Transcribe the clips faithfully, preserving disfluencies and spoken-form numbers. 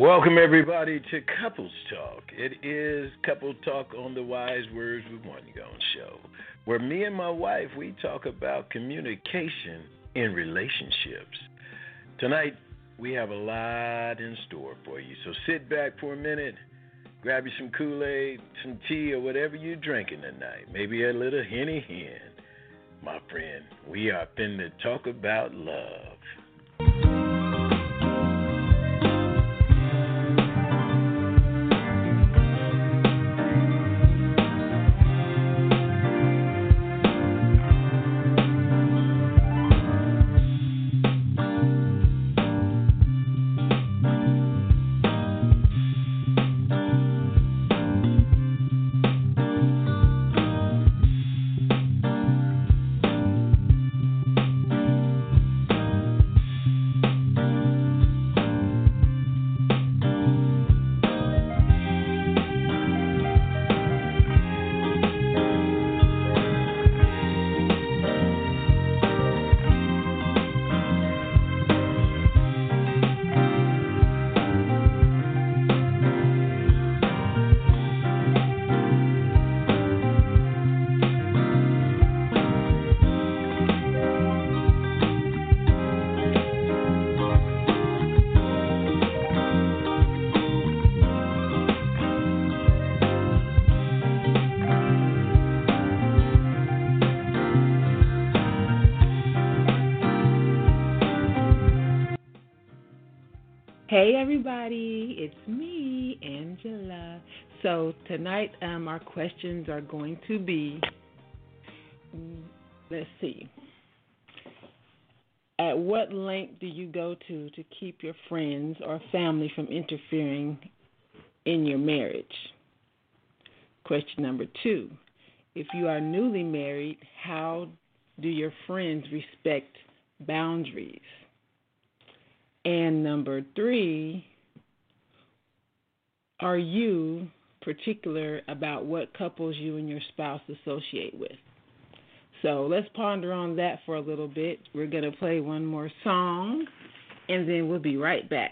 Welcome, everybody, to Couples Talk. It is Couple Talk on the Wise Words with One Gone Show, where me and my wife, we talk about communication in relationships. Tonight, we have a lot in store for you, so sit back for a minute, grab you some Kool-Aid, some tea, or whatever you're drinking tonight. Maybe a little Henny Hen. My friend, we are finna talk about love. Hey everybody, it's me, Angela. So tonight um, our questions are going to be, let's see, at what length do you go to to keep your friends or family from interfering in your marriage? Question number two, if you are newly married, how do your friends respect boundaries? And number three, are you particular about what couples you and your spouse associate with? So let's ponder on that for a little bit. We're going to play one more song, and then we'll be right back.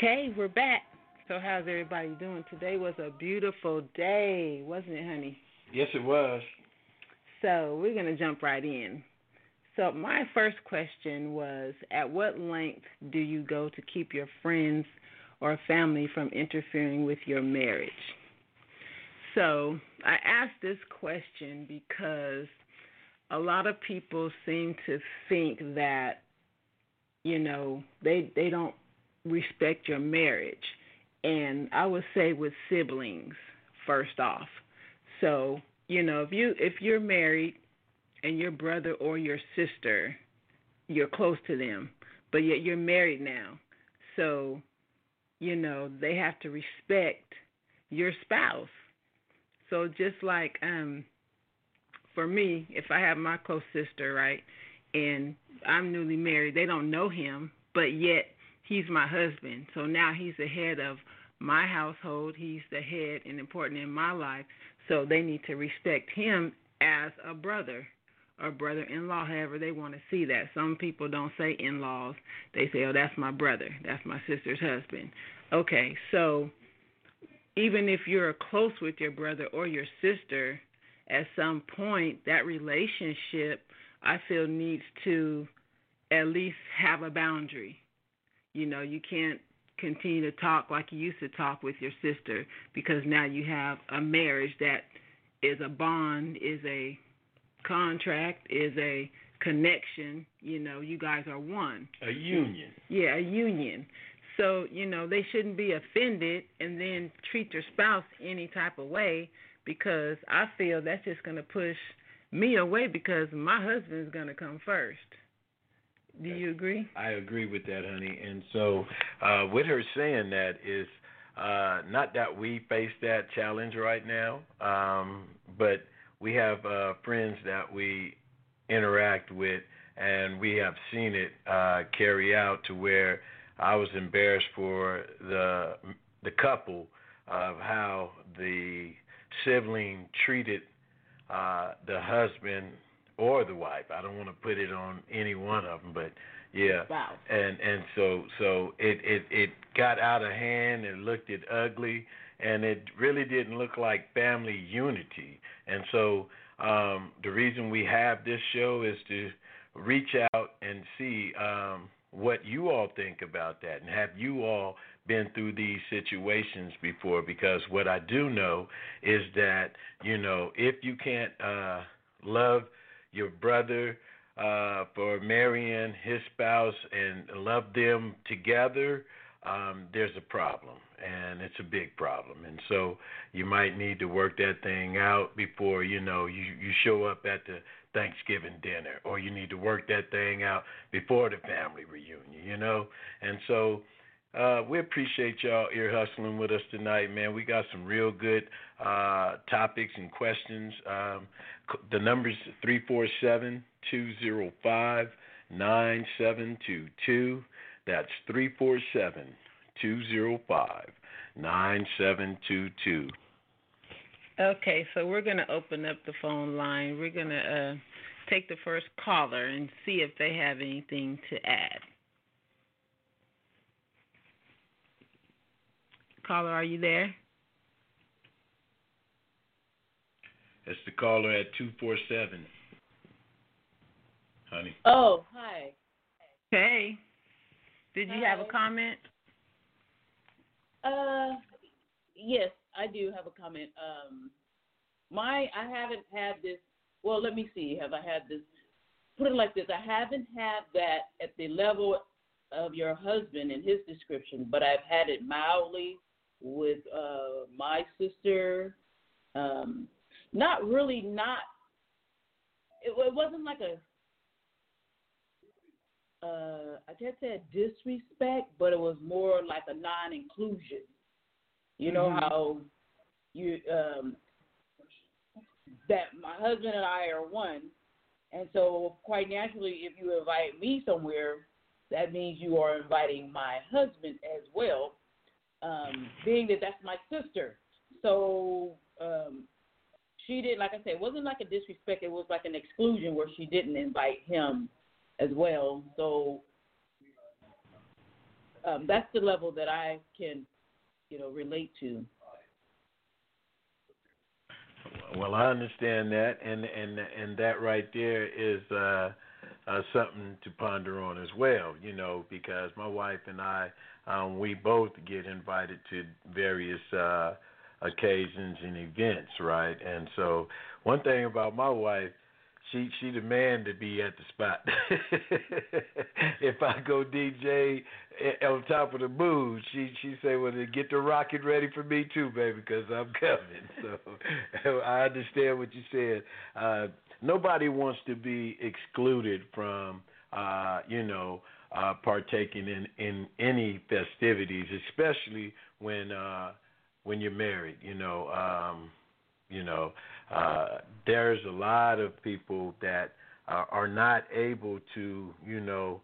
Okay, we're back. So how's everybody doing? Today was a beautiful day, wasn't it, honey? Yes, it was. So we're going to jump right in. So my first question was, at what length do you go to keep your friends or family from interfering with your marriage? So I asked this question because a lot of people seem to think that, you know, they they don't respect your marriage. And I would say with siblings, first off. So, you know, if you if you're married and your brother or your sister, you're close to them, but yet you're married now. So, you know, they have to respect your spouse. So just like um for me, if I have my close sister, right, and I'm newly married, they don't know him, but yet he's my husband. So now he's the head of my household. He's the head and important in my life. So they need to respect him as a brother or brother-in-law, however they want to see that. Some people don't say in-laws. They say, oh, that's my brother. That's my sister's husband. Okay, so even if you're close with your brother or your sister, at some point that relationship, I feel, needs to at least have a boundary. You know, you can't continue to talk like you used to talk with your sister because now you have a marriage that is a bond, is a contract, is a connection. You know, you guys are one. A union. Yeah, a union. So, you know, they shouldn't be offended and then treat your spouse any type of way, because I feel that's just going to push me away because my husband's going to come first. Do you agree? I agree with that, honey. And so uh, with her saying that is uh, not that we face that challenge right now, um, but we have uh, friends that we interact with, and we have seen it uh, carry out to where I was embarrassed for the the couple of how the sibling treated uh, the husband or the wife. I don't want to put it on any one of them, but yeah. Wow. And and so so it it it got out of hand and looked it ugly, and it really didn't look like family unity. And so um, the reason we have this show is to reach out and see um, what you all think about that, and have you all been through these situations before? Because what I do know is that, you know, if you can't uh, love your brother uh, for marrying his spouse and love them together, um, there's a problem, and it's a big problem. And so you might need to work that thing out before, you know, you, you show up at the Thanksgiving dinner, or you need to work that thing out before the family reunion, you know. And so uh, we appreciate y'all ear hustling with us tonight, man. We got some real good uh, topics and questions. Um, the number's three four seven, two zero five, nine seven two two. That's three four seven, two zero five, nine seven two two. Okay, so we're going to open up the phone line. We're going to uh, take the first caller and see if they have anything to add. Caller, are you there? It's the caller at two four seven, honey. Oh, hi. Hey. Did you Hi. have a comment? Uh, yes, I do have a comment. Um, my, I haven't had this. Well, let me see. Have I had this? Put it like this: I haven't had that at the level of your husband in his description, but I've had it mildly with uh, my sister. Um, not really. Not. It, it wasn't like a. Uh, I guess that disrespect, but it was more like a non-inclusion. You know mm-hmm. how you um, that my husband and I are one, and so quite naturally, if you invite me somewhere, that means you are inviting my husband as well. Um, being that that's my sister, so um, she did. Like I said, it wasn't like a disrespect. It was like an exclusion where she didn't invite him as well. So um, that's the level that I can, you know, relate to. Well, I understand that, and and and that right there is uh, uh, something to ponder on as well. You know, because my wife and I, um, we both get invited to various uh, occasions and events, right? And so, one thing about my wife, she she the man to be at the spot. If I go D J on top of the booth, she she say, "Well, then get the rocket ready for me too, baby, because I'm coming." So I understand what you said. Uh, nobody wants to be excluded from, uh, you know, uh, partaking in, in any festivities, especially when uh, when you're married. You know, um, you know, uh, there's a lot of people that uh, are not able to, you know,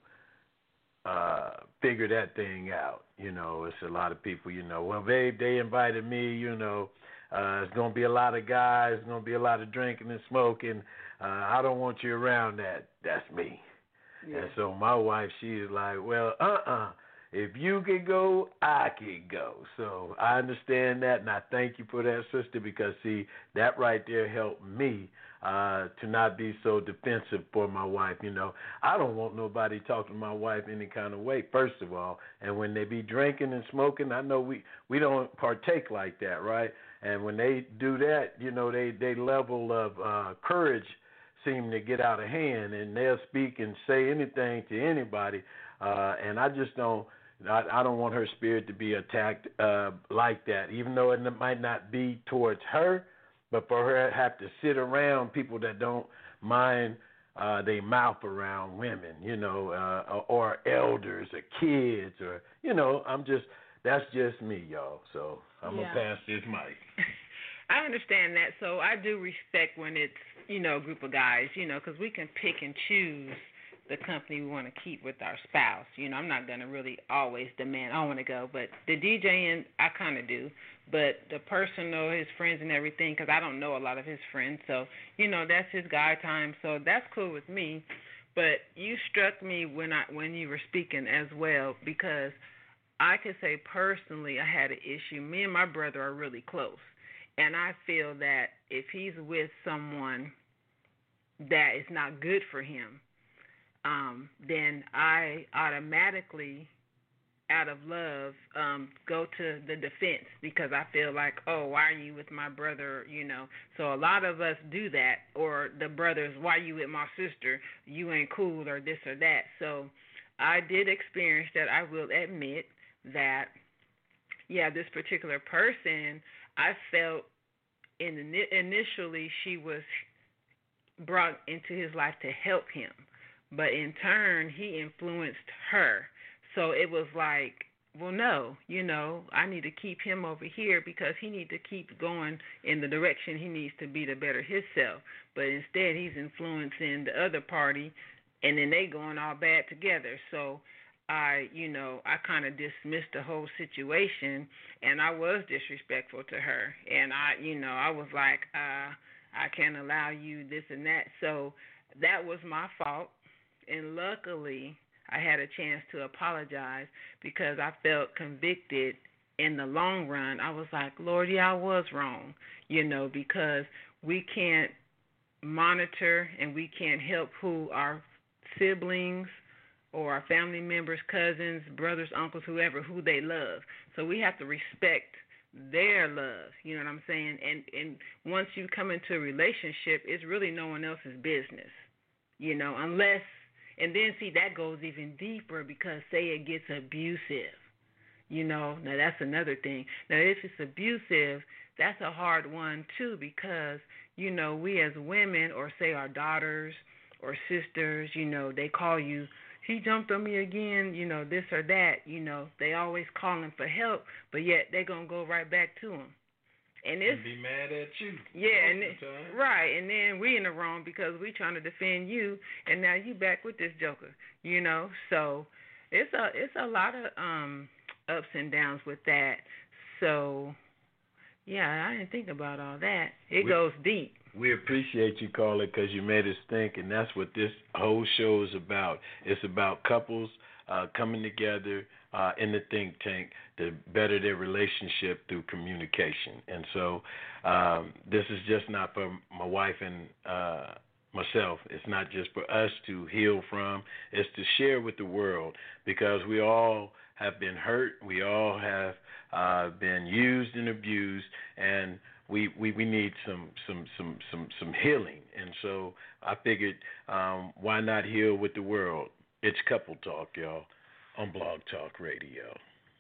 uh, figure that thing out. You know, it's a lot of people, you know, well, babe, they invited me, you know, uh, it's going to be a lot of guys, it's going to be a lot of drinking and smoking. Uh, I don't want you around that. That's me. Yeah. And so my wife, she is like, well, uh-uh. If you can go, I can go. So I understand that, and I thank you for that, sister, because, see, that right there helped me uh, to not be so defensive for my wife. You know, I don't want nobody talking to my wife any kind of way, first of all. And when they be drinking and smoking, I know we, we don't partake like that, right? And when they do that, you know, they, they level of uh, courage seem to get out of hand, and they'll speak and say anything to anybody. Uh, and I just don't, I, I don't want her spirit to be attacked uh, like that, even though it might not be towards her, but for her to have to sit around people that don't mind uh, they mouth around women, you know, uh, or elders or kids, or, you know, I'm just, that's just me, y'all. So I'm yeah. going to pass this mic. I understand that. So I do respect when it's, you know, a group of guys, you know, because we can pick and choose the company we want to keep with our spouse. You know, I'm not going to really always demand, I want to go, but the DJing, I kind of do. But the personal, his friends and everything, because I don't know a lot of his friends, so, you know, that's his guy time, so that's cool with me. But you struck me when I when you were speaking as well, because I could say personally I had an issue. Me and my brother are really close, and I feel that if he's with someone that is not good for him, Um, then I automatically, out of love, um, go to the defense, because I feel like, oh, why are you with my brother, you know? So a lot of us do that, or the brothers, why are you with my sister? You ain't cool, or this or that. So I did experience that. I will admit that, yeah, this particular person, I felt in initially she was brought into his life to help him. But in turn, he influenced her. So it was like, well, no, you know, I need to keep him over here because he needs to keep going in the direction he needs to be to better himself. But instead, he's influencing the other party, and then they going all bad together. So I, you know, I kind of dismissed the whole situation, and I was disrespectful to her. And I, you know, I was like, uh, I can't allow you this and that. So that was my fault. And luckily, I had a chance to apologize because I felt convicted in the long run. I was like, Lord, yeah, I was wrong, you know, because we can't monitor and we can't help who our siblings or our family members, cousins, brothers, uncles, whoever, who they love. So we have to respect their love, you know what I'm saying? And, and once you come into a relationship, it's really no one else's business, you know, unless... And then, see, that goes even deeper because, say, it gets abusive. You know, now that's another thing. Now, if it's abusive, that's a hard one, too, because, you know, we as women, or say our daughters or sisters, you know, they call you, he jumped on me again, you know, this or that. You know, they always calling for help, but yet they're going to go right back to him. And, it's, and be mad at you. Yeah, and it, right, and then we in the wrong because we trying to defend you, and now you back with this joker, you know. So it's a it's a lot of um ups and downs with that. So yeah, I didn't think about all that. It we, goes deep. We appreciate you, Carla, because you made us think, and that's what this whole show is about. It's about couples uh, coming together, uh, in the think tank to better their relationship through communication. And so um, this is just not for my wife and uh, myself. It's not just for us to heal from. It's to share with the world, because we all have been hurt. We all have uh, been used and abused, and we, we, we need some, some, some, some, some healing. And so I figured, um, why not heal with the world? It's Couple Talk, y'all, on Blog Talk Radio.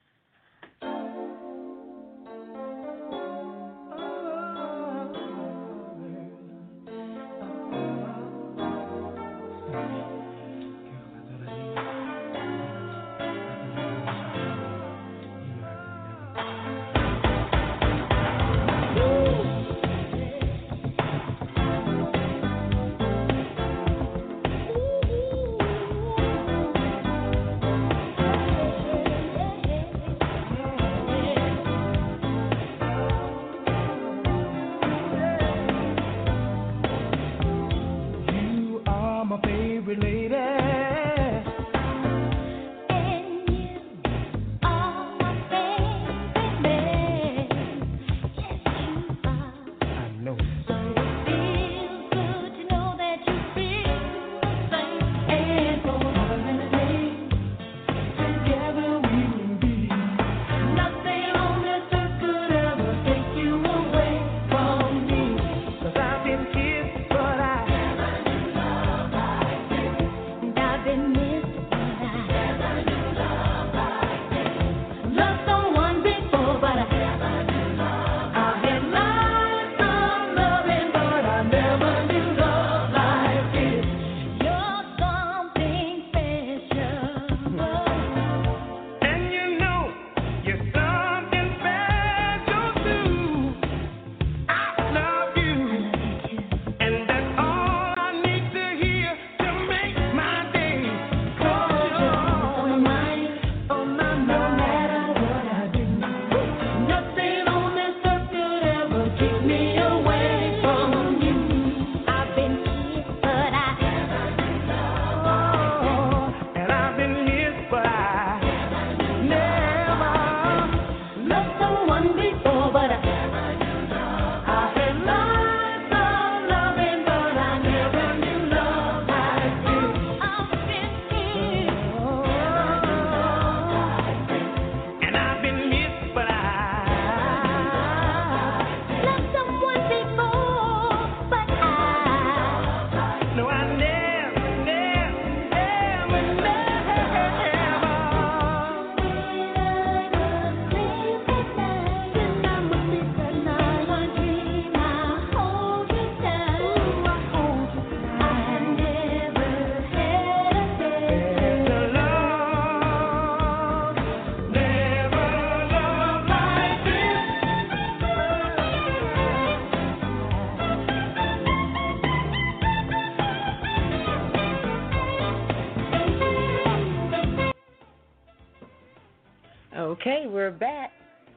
Okay, we're back.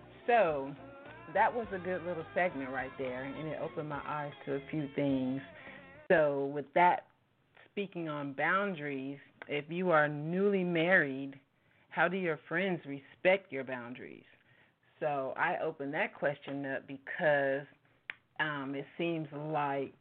So that was a good little segment right there, and it opened my eyes to a few things. So with that, speaking on boundaries, if you are newly married, how do your friends respect your boundaries? So I opened that question up because um, it seems like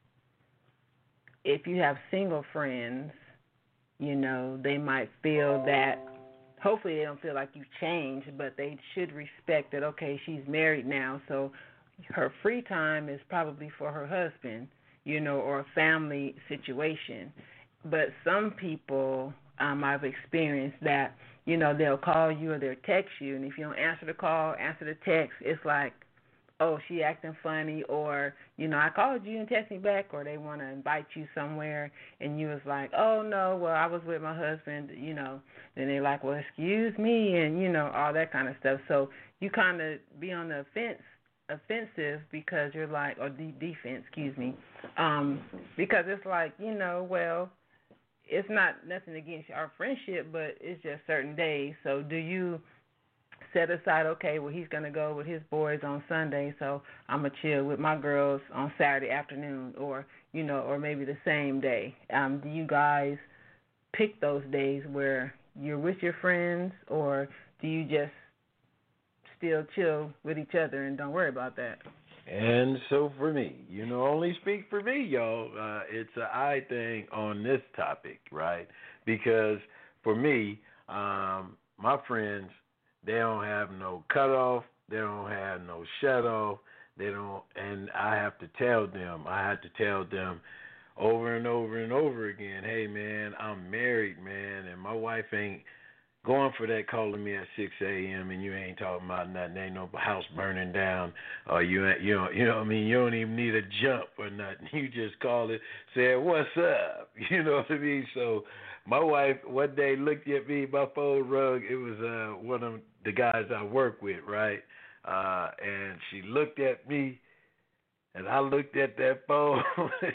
if you have single friends, you know, they might feel that, hopefully they don't feel like you've changed, but they should respect that, okay, she's married now, so her free time is probably for her husband, you know, or a family situation. But some people, um, I've experienced that, you know, they'll call you or they'll text you, and if you don't answer the call, answer the text, it's like, oh, she acting funny, or, you know, I called you and text me back, or they want to invite you somewhere, and you was like, oh, no, well, I was with my husband, you know. Then they're like, well, excuse me, and, you know, all that kind of stuff. So you kind of be on the offense, offensive because you're like, or de- defense, excuse me, um, because it's like, you know, well, it's not nothing against our friendship, but it's just certain days. So do you set aside, okay, well, he's going to go with his boys on Sunday, so I'm going to chill with my girls on Saturday afternoon, or, you know, or maybe the same day. Um, do you guys pick those days where you're with your friends, or do you just still chill with each other and don't worry about that? And so for me, you know, only speak for me, y'all. Uh, it's an I thing on this topic, right? Because for me, um, my friends, they don't have no cutoff. They don't have no shut off. They don't, and I have to tell them. I have to tell them over and over and over again. Hey, man, I'm married, man, and my wife ain't going for that, calling me at six a.m. and you ain't talking about nothing. Ain't no house burning down, or you ain't, you know, you know what I mean. You don't even need a jump or nothing. You just call it, say what's up. You know what I mean. So my wife one day looked at me, my phone rung. It was uh, one of the guys I work with, right? Uh, and she looked at me. And I looked at that phone,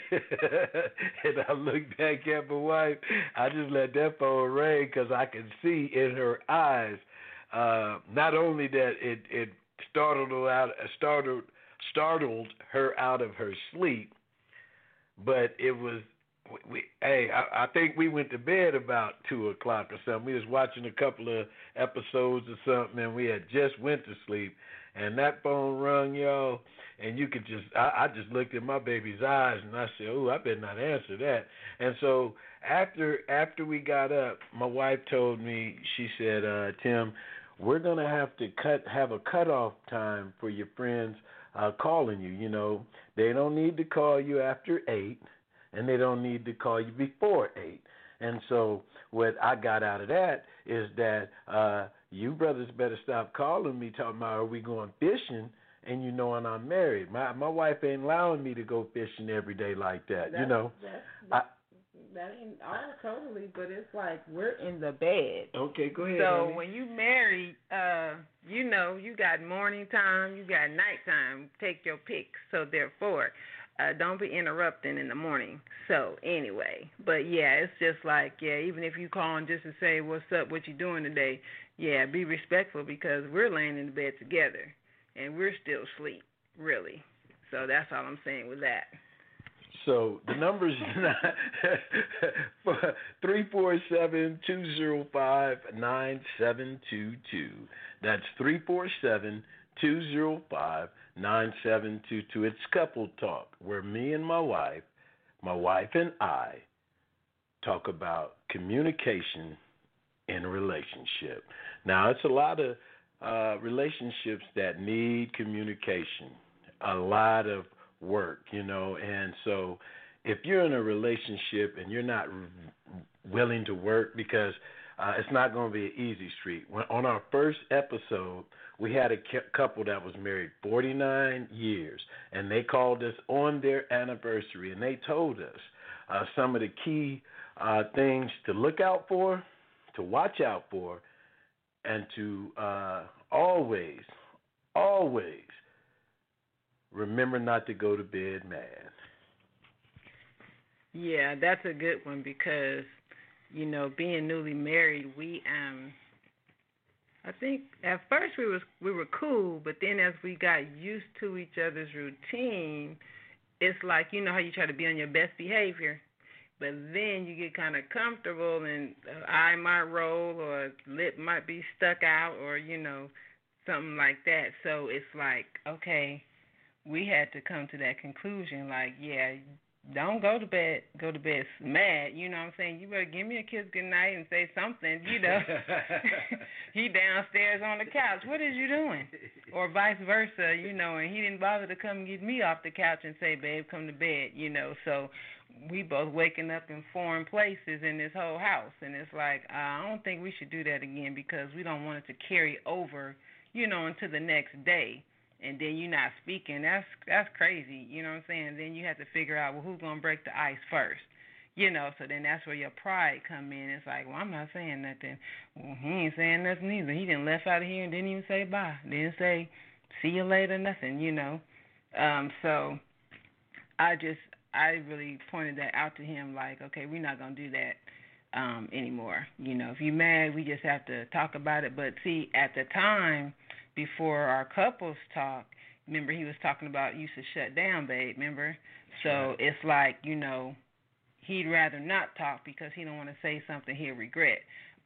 and I looked back at my wife. I just let that phone ring because I could see in her eyes, uh, not only that it, it startled her out, startled startled her out of her sleep, but it was. We, we, hey, I, I think we went to bed about two o'clock or something. We was watching a couple of episodes or something, and we had just went to sleep. And that phone rung, y'all, and you could just, I, I just looked at my baby's eyes, and I said, "Oh, I better not answer that." And so after after we got up, my wife told me, she said, uh, "Tim, we're gonna have to cut have a cutoff time for your friends uh, calling you. You know, they don't need to call you after eight. And they don't need to call you before eight." And so what I got out of that is that uh, you brothers better stop calling me talking about, are we going fishing? And you knowing I'm married. My my wife ain't allowing me to go fishing every day like that. That's, you know. That's, that's, I, that ain't all totally, but it's like we're in the bed. Okay, go ahead. So honey. when you married, uh, you know, you got morning time, you got night time. Take your pick. So therefore, Uh, don't be interrupting in the morning. So anyway, but yeah, it's just like, yeah, even if you calling just to say what's up, what you doing today, yeah, be respectful because we're laying in the bed together and we're still asleep, really. So that's all I'm saying with that. So the number's three four seven, two zero five, nine seven two two. That's three four seven, two zero five, nine seven two two. It's Couple Talk, where me and my wife, my wife and I, talk about communication in a relationship. Now, it's a lot of uh, relationships that need communication, a lot of work, you know, and so if you're in a relationship and you're not r- willing to work, because uh, it's not going to be an easy street. When, on our first episode, we had a couple that was married forty-nine years, and they called us on their anniversary, and they told us uh, some of the key uh, things to look out for, to watch out for, and to uh, always, always remember not to go to bed mad. Yeah, that's a good one because, you know, being newly married, we um. I think at first we was we were cool, but then as we got used to each other's routine, it's like, you know how you try to be on your best behavior, but then you get kind of comfortable and uh, eye might roll or lip might be stuck out or, you know, something like that. So it's like, okay, we had to come to that conclusion, like, yeah, don't go to bed, go to bed mad, you know what I'm saying? You better give me a kiss goodnight and say something, you know. He downstairs on the couch, what is you doing? Or vice versa, you know, and he didn't bother to come get me off the couch and say, babe, come to bed, you know. So we both waking up in foreign places in this whole house. And it's like, uh, I don't think we should do that again because we don't want it to carry over, you know, into the next day. And then you're not speaking, that's that's crazy, you know what I'm saying? Then you have to figure out, well, who's going to break the ice first? You know, so then that's where your pride come in. It's like, well, I'm not saying nothing. Well, he ain't saying nothing either. He didn't left out of here and didn't even say bye. Didn't say see you later, nothing, you know. Um, so I just, I really pointed that out to him, like, okay, we're not going to do that um, anymore. You know, if you're mad, we just have to talk about it. But see, at the time, before our couples talk, remember he was talking about you should shut down, babe, remember? So right. It's like, you know, he'd rather not talk because he don't want to say something he'll regret. But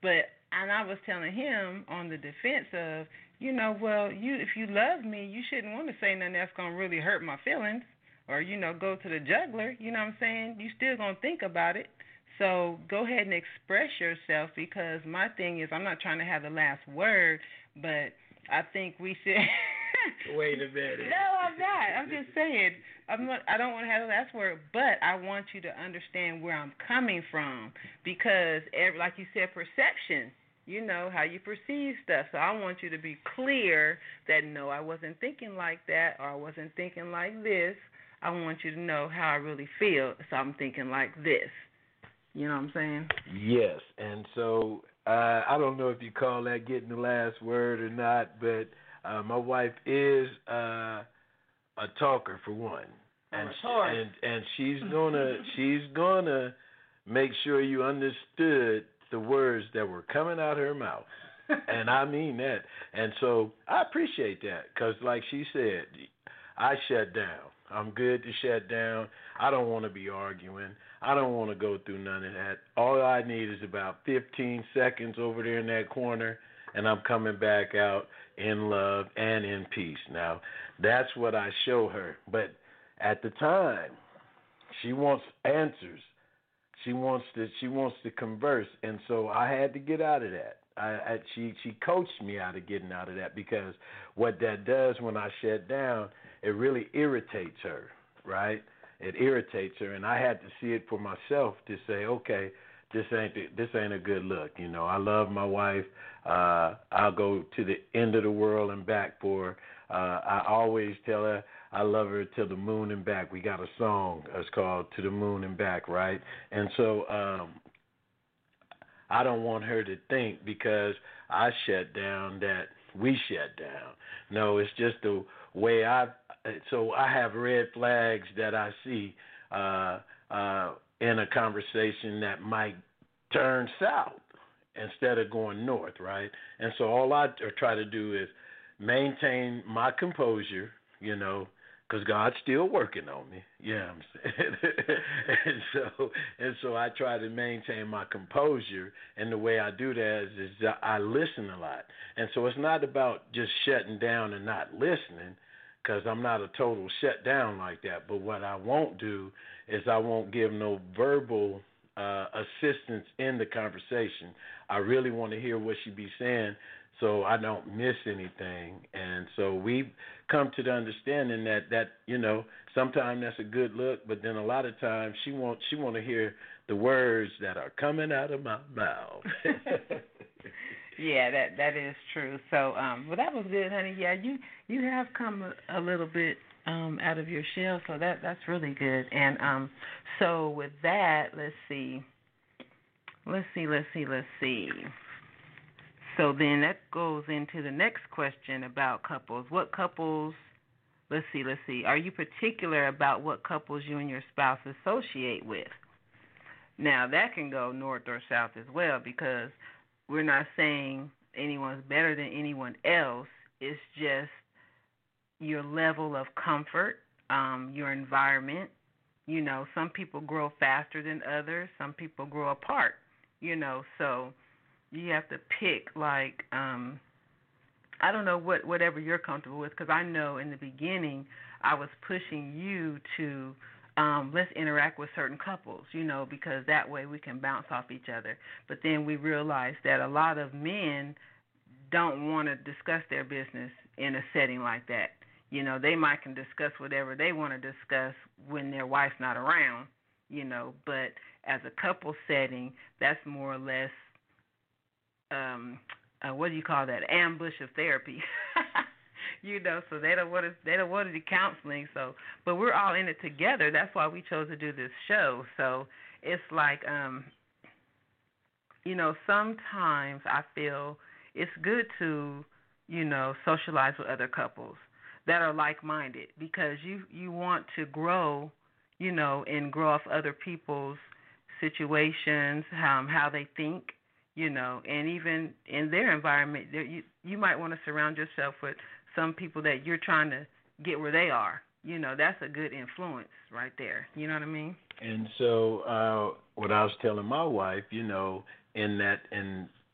and I was telling him on the defense of, you know, well, you if you love me, you shouldn't want to say nothing that's gonna really hurt my feelings, or you know, go to the juggler. You know what I'm saying? You still gonna think about it. So go ahead and express yourself, because my thing is, I'm not trying to have the last word, but I think we should. Wait a minute. No, I'm not. I'm just saying. I'm not, I don't want to have the last word, but I want you to understand where I'm coming from, because, every, like you said, perception. You know how you perceive stuff. So I want you to be clear that no, I wasn't thinking like that, or I wasn't thinking like this. I want you to know how I really feel. So I'm thinking like this. You know what I'm saying? Yes, and so uh, I don't know if you call that getting the last word or not, but uh, my wife is uh, a talker for one, and she, and and she's gonna she's gonna make sure you understood the words that were coming out her mouth, and I mean that. And so I appreciate that, because like she said, I shut down. I'm good to shut down. I don't want to be arguing. I don't want to go through none of that. All I need is about fifteen seconds over there in that corner, and I'm coming back out in love and in peace. Now, that's what I show her. But at the time, she wants answers. She wants to. She wants to converse, and so I had to get out of that. I, I she she coached me out of getting out of that, because what that does when I shut down, it really irritates her, right? It irritates her, and I had to see it for myself to say, okay, this ain't this ain't a good look. You know, I love my wife. Uh, I'll go to the end of the world and back for her. Uh, I always tell her I love her to the moon and back. We got a song. It's called "To the Moon and Back," right? And so um, I don't want her to think because I shut down that we shut down. No, it's just the way I. So I have red flags that I see uh, uh, in a conversation that might turn south instead of going north, right? And so all I try to do is maintain my composure, you know, because God's still working on me. Yeah, I'm saying. and so and so I try to maintain my composure, and the way I do that is, is I listen a lot. And so it's not about just shutting down and not listening, because I'm not a total shutdown like that. But what I won't do is I won't give no verbal uh, assistance in the conversation. I really want to hear what she be saying so I don't miss anything. And so we've come to the understanding that, that you know, sometimes that's a good look, but then a lot of times she want she want to hear the words that are coming out of my mouth. Yeah, that that is true. So, um, well, that was good, honey. Yeah, you you have come a, a little bit um, out of your shell, so that that's really good. And um, so with that, let's see, let's see, let's see, let's see. So then that goes into the next question about couples. What couples? Let's see, let's see. Are you particular about what couples you and your spouse associate with? Now that can go north or south as well, because we're not saying anyone's better than anyone else. It's just your level of comfort, um, your environment. You know, some people grow faster than others. Some people grow apart, you know. So you have to pick, like, um, I don't know, what whatever you're comfortable with, because I know in the beginning I was pushing you to Um, let's interact with certain couples, you know, because that way we can bounce off each other. But then we realized that a lot of men don't want to discuss their business in a setting like that. You know, they might can discuss whatever they want to discuss when their wife's not around, you know, but as a couple setting, that's more or less, um, uh, what do you call that, ambush of therapy. You know, so they don't want to. They don't want to do counseling. So, but we're all in it together. That's why we chose to do this show. So it's like, um, you know, sometimes I feel it's good to, you know, socialize with other couples that are like-minded, because you you want to grow, you know, and grow off other people's situations, um, how they think, you know, and even in their environment, you you might want to surround yourself with some people that you're trying to get where they are. You know, that's a good influence right there. You know what I mean? And so uh, what I was telling my wife, you know, in that in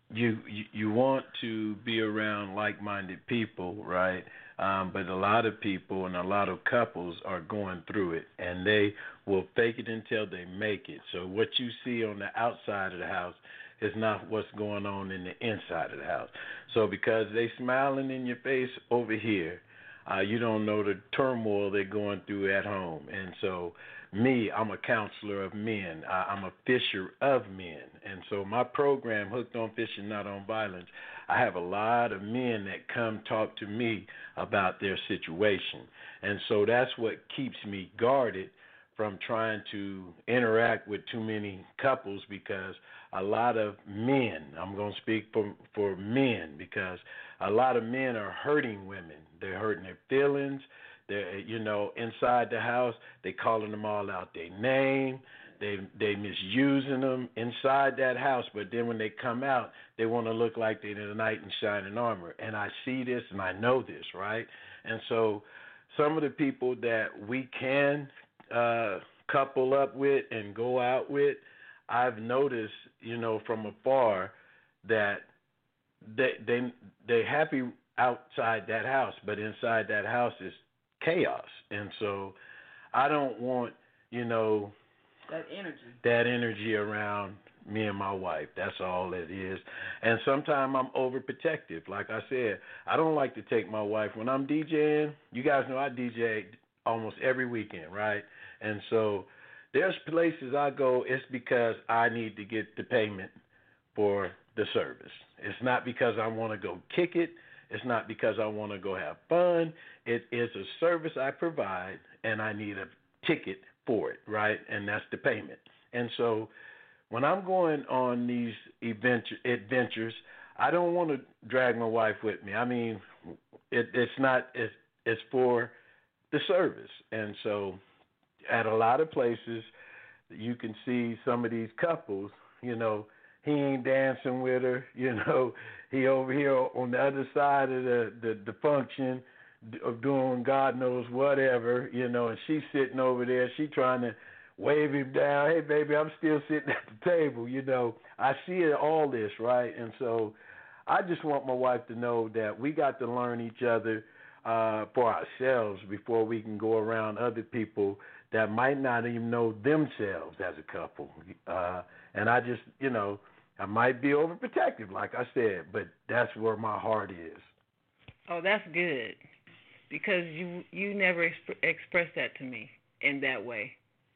you, you you want to be around like-minded people, right? Um, but a lot of people and a lot of couples are going through it, and they will fake it until they make it. So what you see on the outside of the house is not what's going on in the inside of the house. So because they smiling in your face over here, uh, you don't know the turmoil they're going through at home. And so me, I'm a counselor of men. I, I'm a fisher of men. And so my program, Hooked on Fishing, Not on Violence, I have a lot of men that come talk to me about their situation. And so that's what keeps me guarded from trying to interact with too many couples, because a lot of men, I'm going to speak for, for men, because a lot of men are hurting women. They're hurting their feelings. They're, you know, inside the house, they calling them all out their name. They they misusing them inside that house, but then when they come out, they want to look like they're in a knight in shining armor. And I see this and I know this, right? And so some of the people that we can uh, couple up with and go out with, I've noticed, you know, from afar that they they they happy outside that house, but inside that house is chaos. And so I don't want, you know, that energy. That energy around me and my wife. That's all it is. And sometimes I'm overprotective. Like I said, I don't like to take my wife when I'm DJing. You guys know I D J almost every weekend, right? And so there's places I go, it's because I need to get the payment for the service. It's not because I want to go kick it. It's not because I want to go have fun. It is a service I provide, and I need a ticket for it, right? And that's the payment. And so when I'm going on these adventure, adventures, I don't want to drag my wife with me. I mean, it, it's not, it's, it's for the service. And so at a lot of places, you can see some of these couples, you know, he ain't dancing with her, you know, he over here on the other side of the, the, the function of doing God knows whatever, you know, and she's sitting over there, she trying to wave him down, hey, baby, I'm still sitting at the table, you know. I see all this, right? And so I just want my wife to know that we got to learn each other uh, for ourselves before we can go around other people that might not even know themselves as a couple. Uh, and I just, you know, I might be overprotective, like I said, but that's where my heart is. Oh, that's good, because you you never exp- expressed that to me in that way.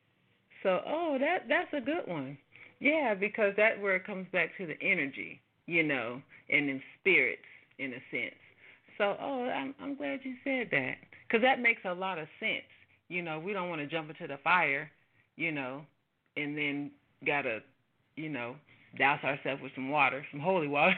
So, oh, that that's a good one. Yeah, because that's where it comes back to the energy, you know, and in spirits, in a sense. So, oh, I'm I'm glad you said that, because that makes a lot of sense. You know, we don't want to jump into the fire, you know, and then gotta, you know, douse ourselves with some water, some holy water.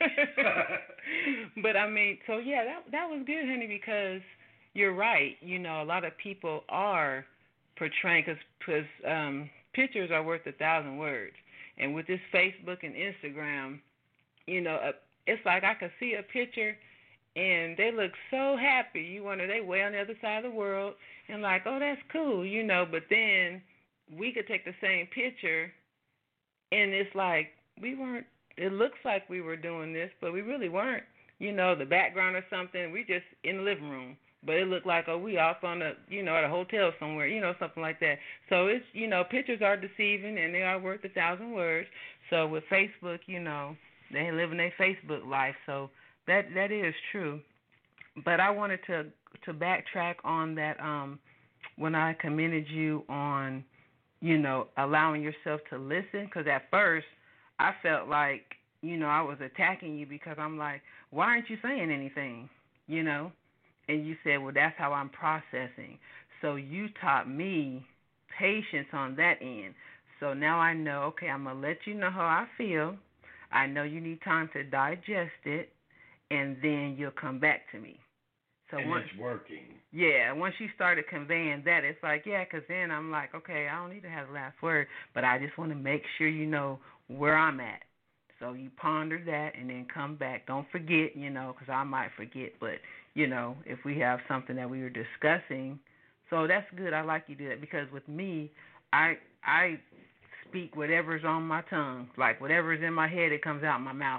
But I mean, so yeah, that that was good, honey, because you're right. You know, a lot of people are portraying, because um, pictures are worth a thousand words. And with this Facebook and Instagram, you know, uh, it's like I could see a picture and they look so happy. You wonder they way on the other side of the world, and like, oh, that's cool, you know. But then we could take the same picture, and it's like we weren't. It looks like we were doing this, but we really weren't. You know, the background or something, we just in the living room. But it looked like, oh, we off on a, you know, at a hotel somewhere, you know, something like that. So it's, you know, pictures are deceiving and they are worth a thousand words. So with Facebook, you know, they living their Facebook life. So that that is true. But I wanted to to backtrack on that um, when I commended you on, you know, allowing yourself to listen, because at first I felt like, you know, I was attacking you because I'm like, why aren't you saying anything, you know? And you said, well, that's how I'm processing. So you taught me patience on that end. So now I know, okay, I'm going to let you know how I feel. I know you need time to digest it, and then you'll come back to me. So and once, it's working. Yeah, once you started conveying that, it's like, yeah, because then I'm like, okay, I don't need to have the last word, but I just want to make sure you know where I'm at. So you ponder that and then come back. Don't forget, you know, because I might forget, but, you know, if we have something that we were discussing. So that's good. I like you do that, because with me, I I speak whatever's on my tongue. Like whatever's in my head, it comes out my mouth.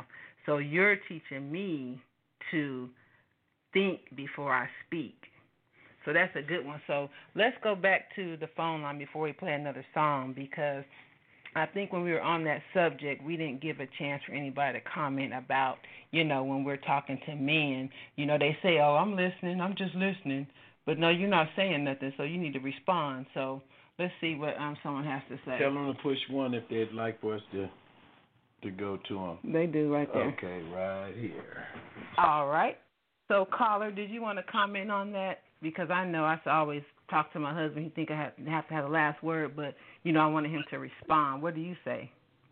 So you're teaching me to think before I speak. So that's a good one. So let's go back to the phone line before we play another song, because I think when we were on that subject, we didn't give a chance for anybody to comment about, you know, when we're talking to men, you know, they say, oh, I'm listening, I'm just listening. But no, you're not saying nothing, so you need to respond. So let's see what um someone has to say. Tell them to push one if they'd like for us to to go to them. They do right there. Okay, right here. All right. So, caller, did you want to comment on that? Because I know I always talk to my husband. He think I have, have to have the last word, but, you know, I wanted him to respond. What do you say?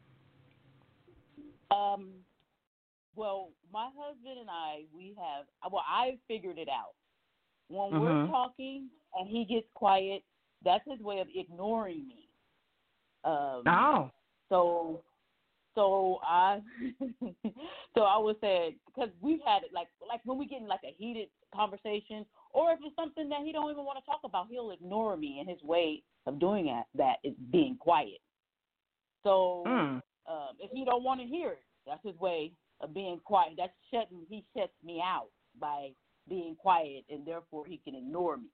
Um, well, my husband and I, we have, well, I figured it out. When mm-hmm. we're talking and he gets quiet, that's his way of ignoring me. Um, oh. So, so I, so I would say, because we've had it, like, like when we get in like a heated conversation, or if it's something that he don't even want to talk about, he'll ignore me, and his way of doing that, that is being quiet. So, mm. um, if he don't want to hear it, that's his way of being quiet. That's shutting, he shuts me out by being quiet, and therefore he can ignore me.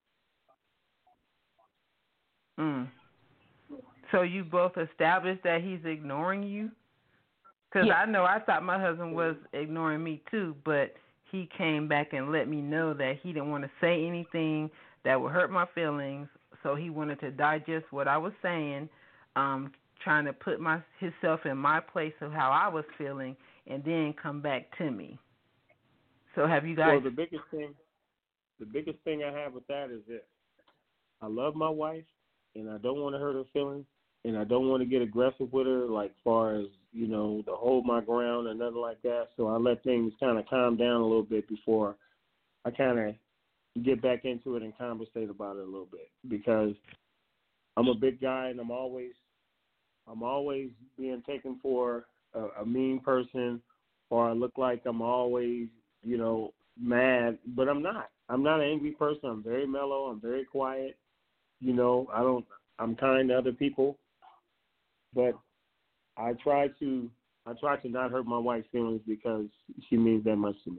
Mm. So you both established that he's ignoring you? Because yeah. I know I thought my husband was ignoring me too, but he came back and let me know that he didn't want to say anything that would hurt my feelings, so he wanted to digest what I was saying, um, trying to put my himself in my place of how I was feeling, and then come back to me. So have you guys... Well, the biggest thing, the biggest thing I have with that is this. I love my wife, and I don't want to hurt her feelings, and I don't want to get aggressive with her, like far as, you know, to hold my ground or nothing like that. So I let things kind of calm down a little bit before I kind of get back into it and conversate about it a little bit, because I'm a big guy and I'm always, I'm always being taken for a, a mean person, or I look like I'm always, you know, mad, but I'm not. I'm not an angry person. I'm very mellow. I'm very quiet. You know, I don't, I'm kind to other people, but I try to, I try to not hurt my wife's feelings because she means that much to me.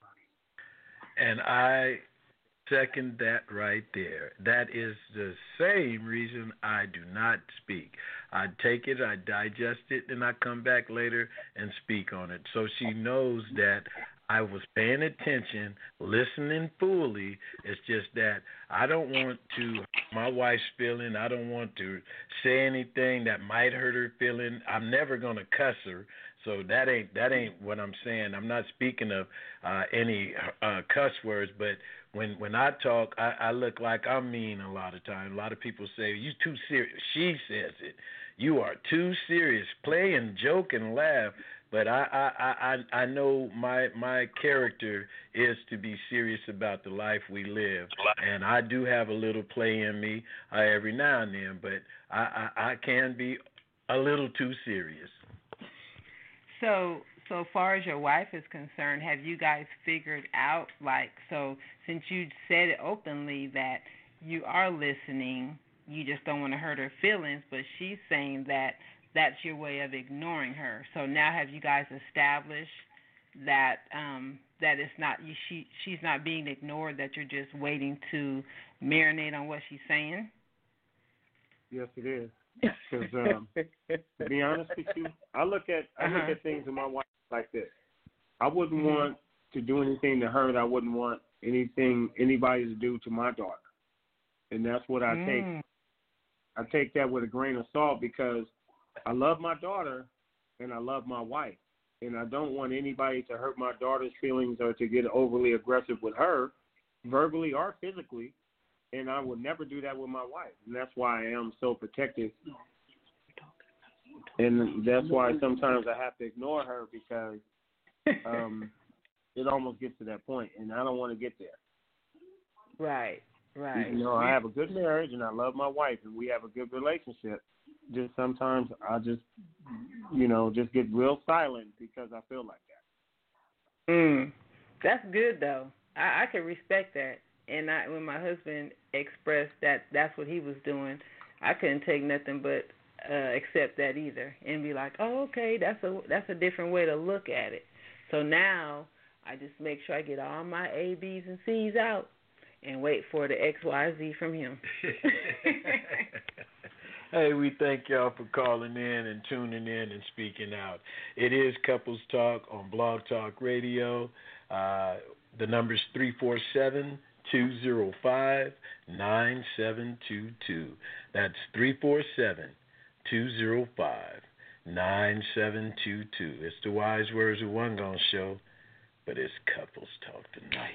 And I second that right there. That is the same reason I do not speak. I take it, I digest it, and I come back later and speak on it. So she knows that I was paying attention, listening fully. It's just that I don't want to hurt my wife's feeling. I don't want to say anything that might hurt her feeling. I'm never gonna cuss her. So that ain't that ain't what I'm saying. I'm not speaking of uh, any uh, cuss words, but when when I talk, I, I look like I'm mean a lot of times. A lot of people say, "You too serious." She says it. You are too serious. Play and joke and laugh. But I, I, I, I know my my character is to be serious about the life we live, and I do have a little play in me uh, every now and then. But I, I, I can be a little too serious. So, so far as your wife is concerned, have you guys figured out, like, so since you said it openly that you are listening, you just don't want to hurt her feelings, but she's saying that that's your way of ignoring her. So now have you guys established that um, that it's not you, she she's not being ignored, that you're just waiting to marinate on what she's saying? Yes, it is. Because um, to be honest with you, I look at I look uh-huh. at things in my wife like this. I wouldn't mm-hmm. want to do anything to her that I wouldn't want anything anybody to do to my daughter, and that's what I mm. take. I take that with a grain of salt, because I love my daughter and I love my wife, and I don't want anybody to hurt my daughter's feelings or to get overly aggressive with her, verbally or physically. And I would never do that with my wife. And that's why I am so protective. And that's why sometimes I have to ignore her, because um, it almost gets to that point, and I don't want to get there. Right, right. You know, I have a good marriage, and I love my wife, and we have a good relationship. Just sometimes I just, you know, just get real silent because I feel like that. Mm, that's good, though. I, I can respect that. And I, when my husband expressed that that's what he was doing, I couldn't take nothing but uh, accept that either, and be like, oh, okay, that's a that's a different way to look at it. So now I just make sure I get all my A, B's, and C's out and wait for the X, Y, Z from him. Hey, we thank y'all for calling in and tuning in and speaking out. It is Couples Talk on Blog Talk Radio. Uh, the number's three four seven, two zero five, nine seven two two. That's three four seven, two zero five, nine seven two two. It's the Wise Words of One Gone Show, but it's Couples Talk tonight.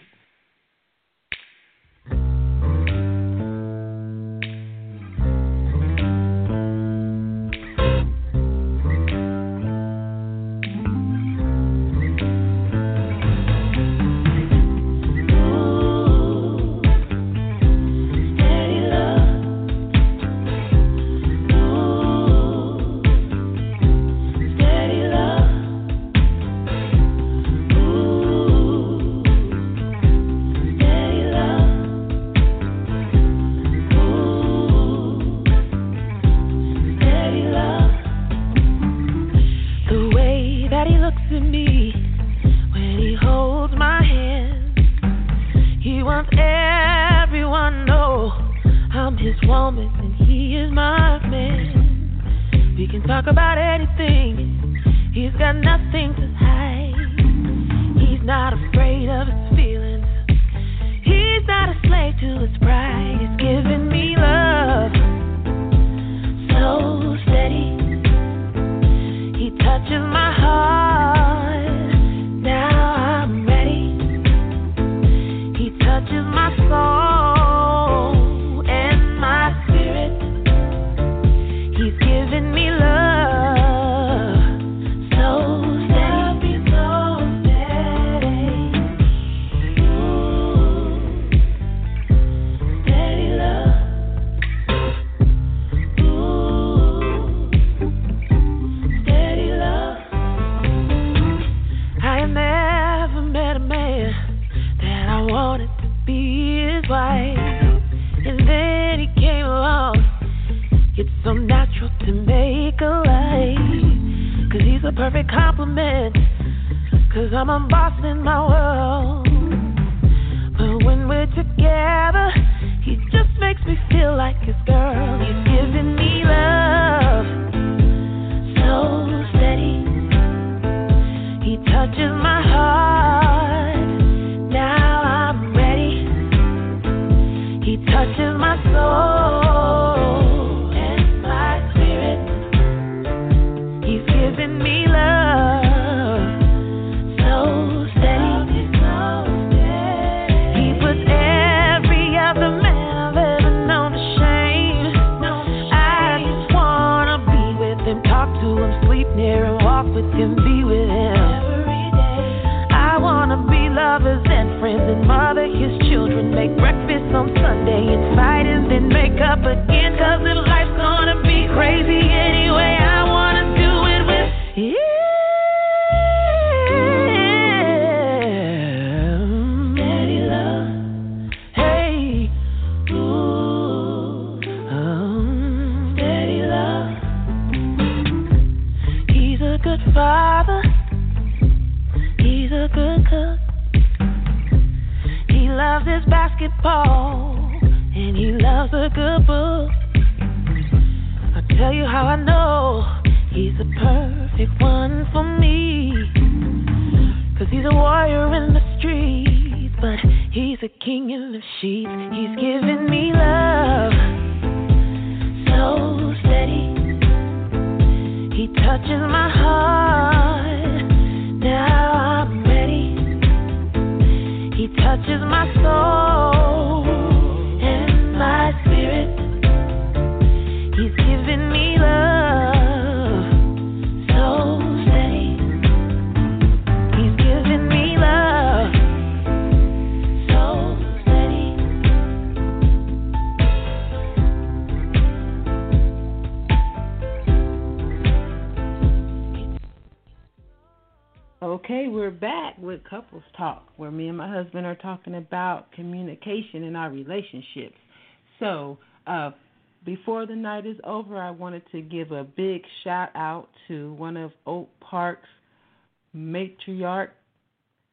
Okay, we're back with Couples Talk, where me and my husband are talking about communication in our relationships. So, uh, before the night is over, I wanted to give a big shout out to one of Oak Park's matriarch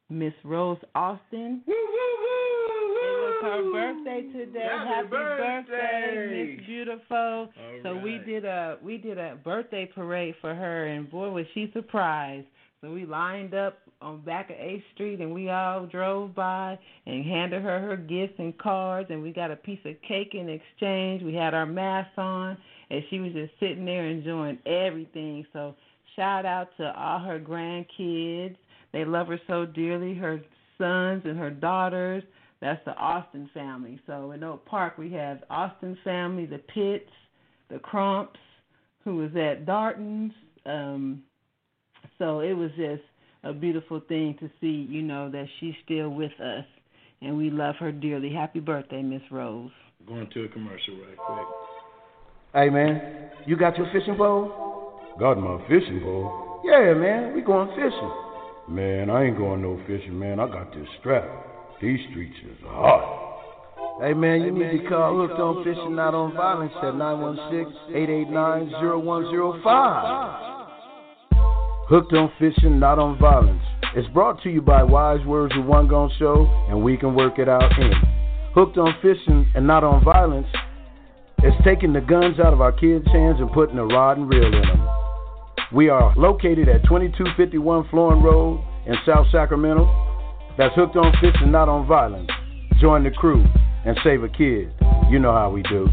Miss Rose Austin. Woo, woo, woo, It was her woo. birthday today. Happy Happy birthday. birthday, Miss Beautiful. All So we right. did a we did a birthday parade for her, and boy was she surprised. So we lined up on back of eighth Street, and we all drove by and handed her her gifts and cards, and we got a piece of cake in exchange. We had our masks on, and she was just sitting there enjoying everything. So shout out to all her grandkids. They love her so dearly, her sons and her daughters. That's the Austin family. So in Oak Park, we have Austin family, the Pitts, the Crumps, who was at Darton's. Um, so it was just a beautiful thing to see, you know, that she's still with us, and we love her dearly. Happy birthday, Miss Rose. Going to a commercial right quick. Hey, man, you got your fishing pole? Got my fishing pole? Yeah, man, we going fishing. Man, I ain't going no fishing, man. I got this strap. These streets is hot. Hey, man, you hey, need man, to call Hooked on Fishing, Not on Violence at nine one six, eight eight nine, zero one zero five. Hooked on Fishing, Not on Violence. It's brought to you by Wise Words with One Gon Show, and we can work it out in. Hooked on Fishing and Not on Violence is taking the guns out of our kids' hands and putting a rod and reel in them. We are located at twenty-two fifty-one Florin Road in South Sacramento. That's Hooked on Fishing, Not on Violence. Join the crew and save a kid. You know how we do.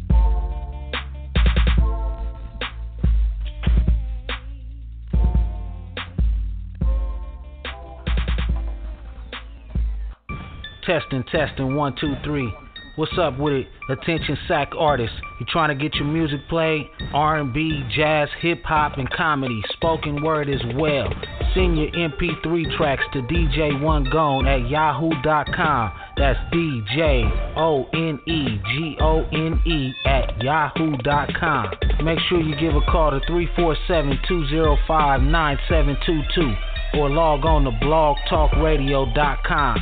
Testing, testing, one, two, three. What's up with it? Attention sack artists. You trying to get your music played? R and B, jazz, hip-hop, and comedy. Spoken word as well. Send your M P three tracks to D J One Gone at yahoo dot com. That's D J O N E G O N E at yahoo dot com. Make sure you give a call to three four seven, two zero five, nine seven two two or log on to blog talk radio dot com.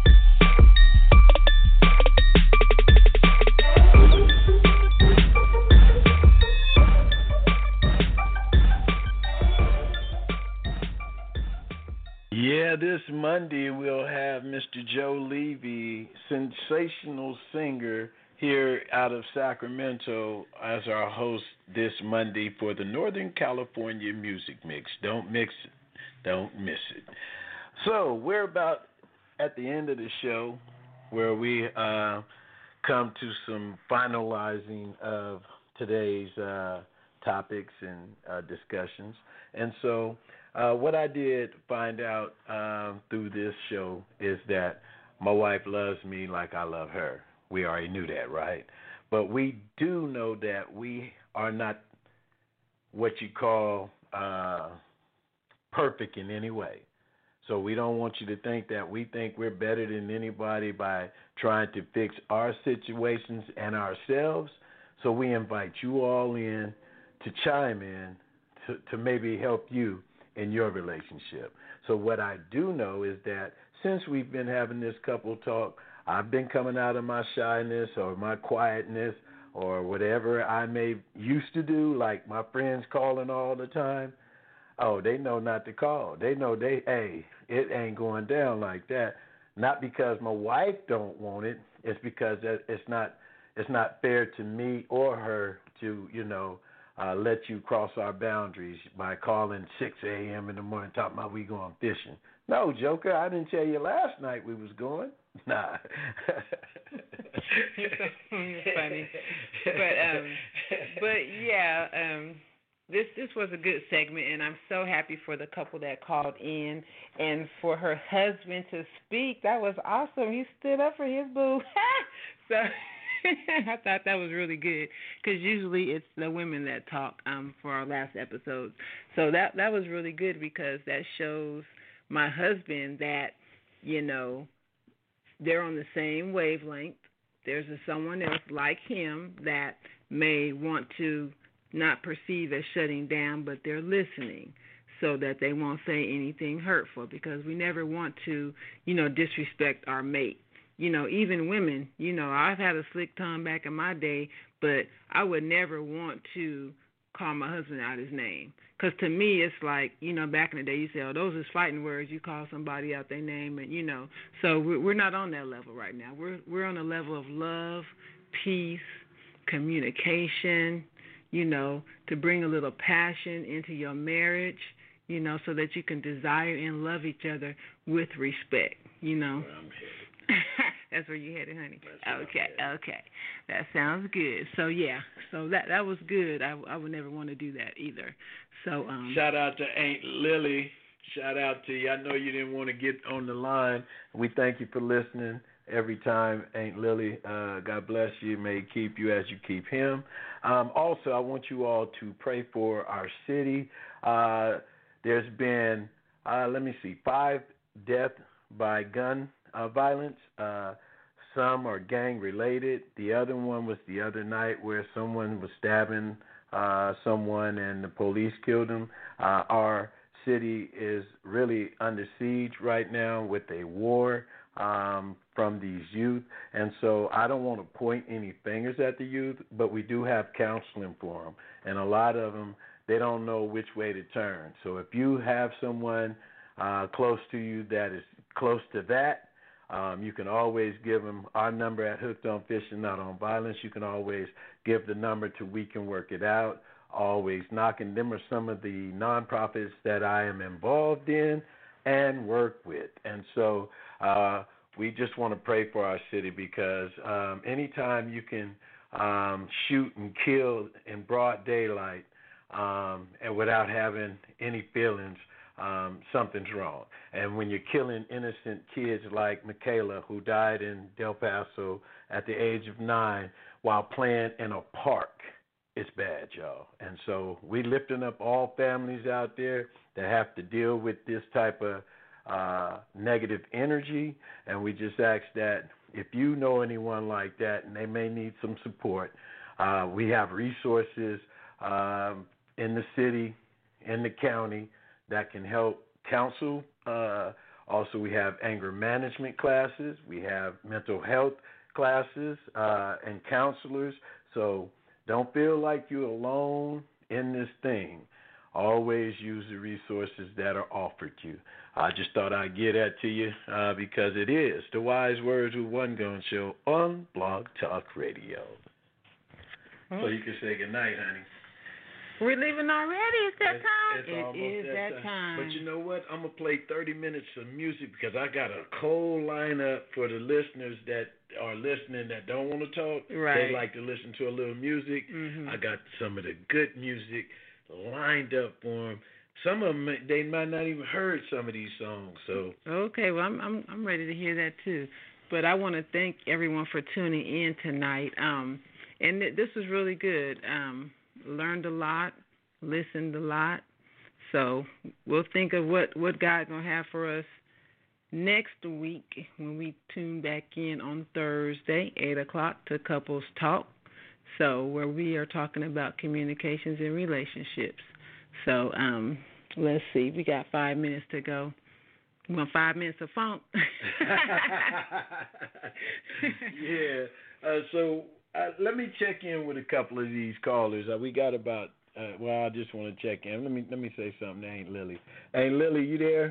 Yeah, this Monday we'll have Mister Joe Levy, sensational singer here out of Sacramento, as our host this Monday for the Northern California Music Mix. Don't mix it. Don't miss it. So we're about at the end of the show where we uh, come to some finalizing of today's uh, topics and uh, discussions. And so uh, what I did find out um, through this show is that my wife loves me like I love her. We already knew that, right? But we do know that we are not what you call uh, perfect in any way. So we don't want you to think that we think we're better than anybody by trying to fix our situations and ourselves. So we invite you all in to chime in to, to maybe help you in your relationship. So what I do know is that since we've been having this couple talk, I've been coming out of my shyness or my quietness or whatever I may used to do, like my friends calling all the time. Oh, they know not to call. They know they, hey, it ain't going down like that. Not because my wife don't want it. It's because it's not it's not fair to me or her to, you know, uh, let you cross our boundaries by calling six a.m. in the morning talking about we going fishing. No, Joker, I didn't tell you last night we was going. Nah. You're funny. But, um, but yeah, um, This this was a good segment, and I'm so happy for the couple that called in and for her husband to speak. That was awesome. He stood up for his boo. So I thought that was really good because usually it's the women that talk um, for our last episodes. So that, that was really good because that shows my husband that, you know, they're on the same wavelength. There's a, someone else like him that may want to not perceive as shutting down, but they're listening so that they won't say anything hurtful because we never want to, you know, disrespect our mate. You know, even women, you know, I've had a slick tongue back in my day, but I would never want to call my husband out his name. Because to me, it's like, you know, back in the day, you say, oh, those is fighting words. You call somebody out their name, and, you know. So we're, we're not on that level right now. We're, we're on a level of love, peace, communication, you know, to bring a little passion into your marriage, you know, so that you can desire and love each other with respect, you know. Where I'm headed. That's where you headed, honey. That's okay, okay. That sounds good. So, yeah, so that that was good. I, I would never want to do that either. So um, Shout out to Aunt Lily. Shout out to you. I know you didn't want to get on the line. We thank you for listening every time, Aunt Lily. Uh, God bless you. May he keep you as you keep him. Um, also, I want you all to pray for our city. Uh, there's been, uh, let me see, five deaths by gun Uh, violence. Uh, some are gang related. The other one was the other night where someone was stabbing uh, someone and the police killed him. Uh, our city is really under siege right now with a war um, from these youth. And so I don't want to point any fingers at the youth, but we do have counseling for them. And a lot of them, they don't know which way to turn. So if you have someone uh, close to you that is close to that, Um, you can always give them our number at Hooked on Fishing, Not on Violence. You can always give the number to We Can Work It Out. Always knocking. Them are some of the nonprofits that I am involved in and work with. And so uh, we just want to pray for our city because um, anytime you can um, shoot and kill in broad daylight um, and without having any feelings, Um, something's wrong. And when you're killing innocent kids like Michaela, who died in Del Paso at the age of nine while playing in a park, it's bad, y'all. And so we lifting up all families out there that have to deal with this type of uh, negative energy. And we just ask that if you know anyone like that and they may need some support, uh, we have resources um, in the city, in the county, that can help counsel. Uh, also, we have anger management classes. We have mental health classes uh, and counselors. So don't feel like you're alone in this thing. Always use the resources that are offered you. I just thought I'd get that to you uh, because it is the Wise Words with One Gun Show on Blog Talk Radio. Hmm? So you can say goodnight, honey. We're leaving already. It's that it's, time. It's it is that, that time. time. But you know what? I'm going to play thirty minutes of music because I got a cold lineup for the listeners that are listening that don't want to talk. Right. They like to listen to a little music. Mm-hmm. I got some of the good music lined up for them. Some of them, they might not even heard some of these songs. So Okay, well, I'm I'm, I'm ready to hear that too. But I want to thank everyone for tuning in tonight. Um, and th- this was really good. Um, learned a lot, listened a lot. So we'll think of what, what God's going to have for us next week when we tune back in on Thursday, eight o'clock, to Couples Talk. So where we are talking about communications and relationships. So um, let's see. We got five minutes to go. You want five minutes of funk? yeah. Uh, so uh, let me check in with a couple of these callers. Uh, we got about, uh, well, I just want to check in. Let me let me say something to Aunt Lily. Aunt Lily, you there?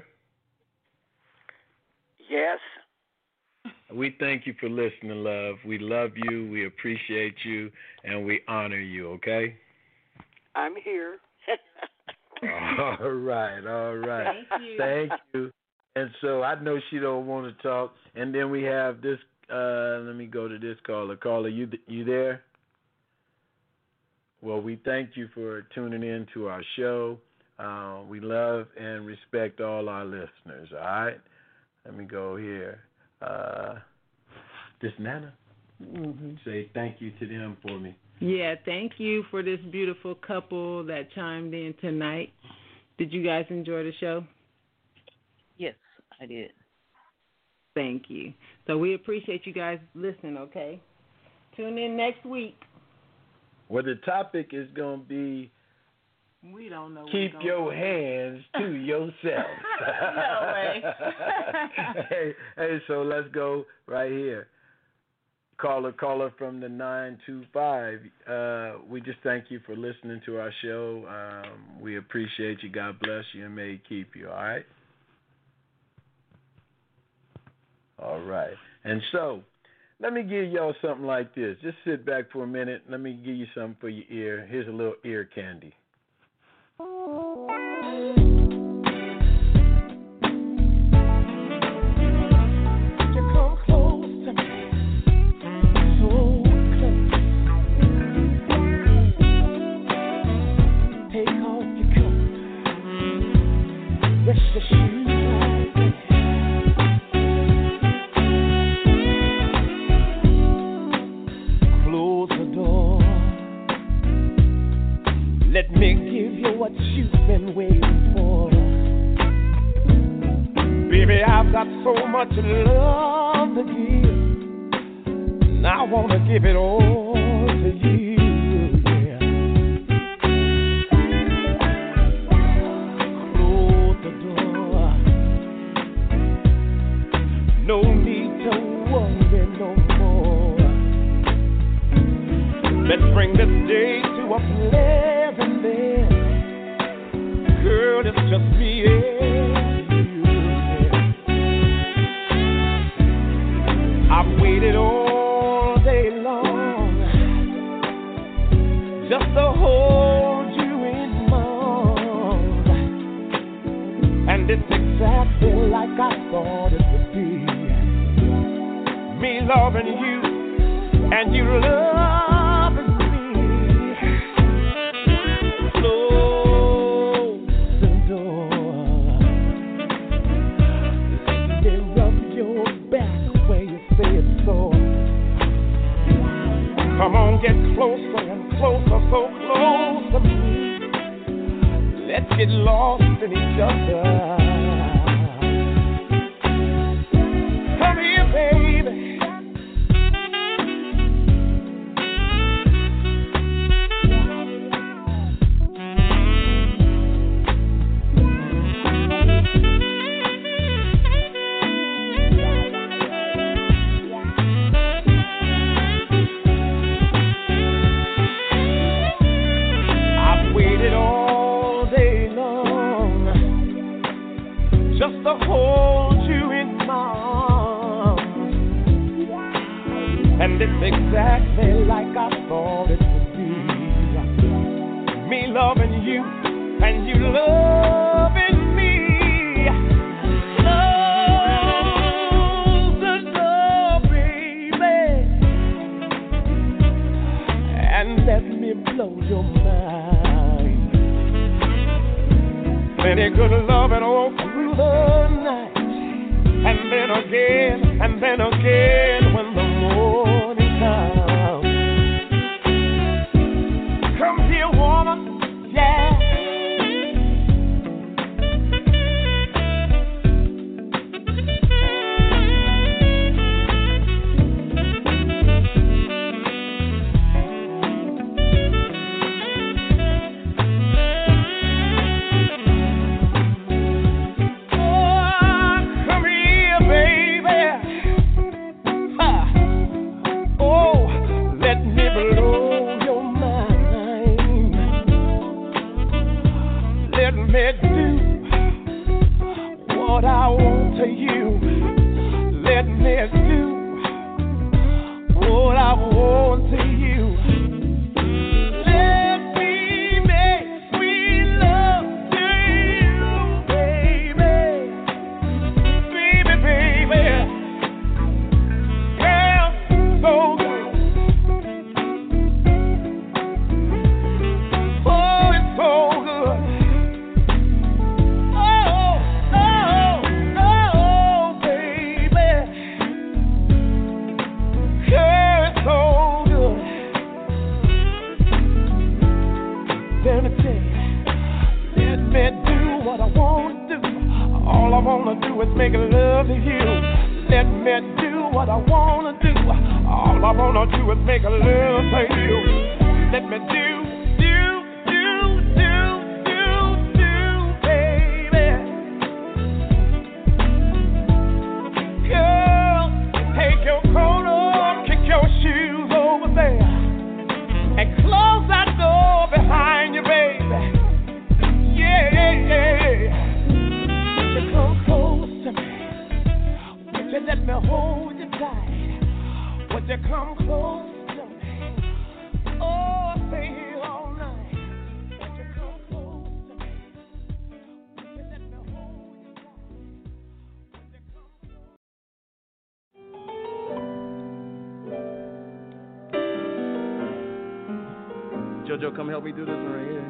Yes. We thank you for listening, love. We love you. We appreciate you, and we honor you, okay? I'm here. All right, all right. Thank you. Thank you. And so I know she don't want to talk. And then we have this, uh, let me go to this caller. Caller, you you there? Well, we thank you for tuning in to our show. Uh, we love and respect all our listeners, all right? Let me go here. Uh, this Nana? Mm-hmm. Say thank you to them for me. Yeah, thank you for this beautiful couple that chimed in tonight. Did you guys enjoy the show? Yes, I did. Thank you. So we appreciate you guys listening, okay? Tune in next week. Well, the topic is going to be we don't know. Keep your hands to yourself. No way. hey, hey, so let's go right here. caller, caller from the nine two five. Uh, we just thank you for listening to our show. Um, we appreciate you. God bless you and may He keep you. All right? All right. And so, let me give y'all something like this. Just sit back for a minute. Let me give you something for your ear. Here's a little ear candy. Let me give you what you've been waiting for. Baby, I've got so much love to give, and I want to give it all to you. Yeah. Close the door. No need to worry no more. Let's bring this day to a place. Girl, it's just me and you. Yeah. I've waited all day long just to hold you in my arms, and it's exactly like I thought it would be. Me loving you and you loving Come on, get closer and closer, so close to me. Let's get lost in each other. Come here, baby. Just to hold you in my arms, and it's exactly like I thought it would be. Me loving you and you loving me. Close the door, baby, and let me blow your mind. Plenty good love and all through the night, and then again, and then again when the morning comes. Come here, woman, yeah. What I want to you, let me do what I want to you. Let me make sweet love to you, baby, baby, baby. Girl, so good. Oh, it's so good. All I wanna do is make love to you. Let me do what I wanna do. All I wanna do is make love to you. Let me do, do, do, do, do, do, baby. Girl, take your coat off, kick your JoJo, come help me do this one right here.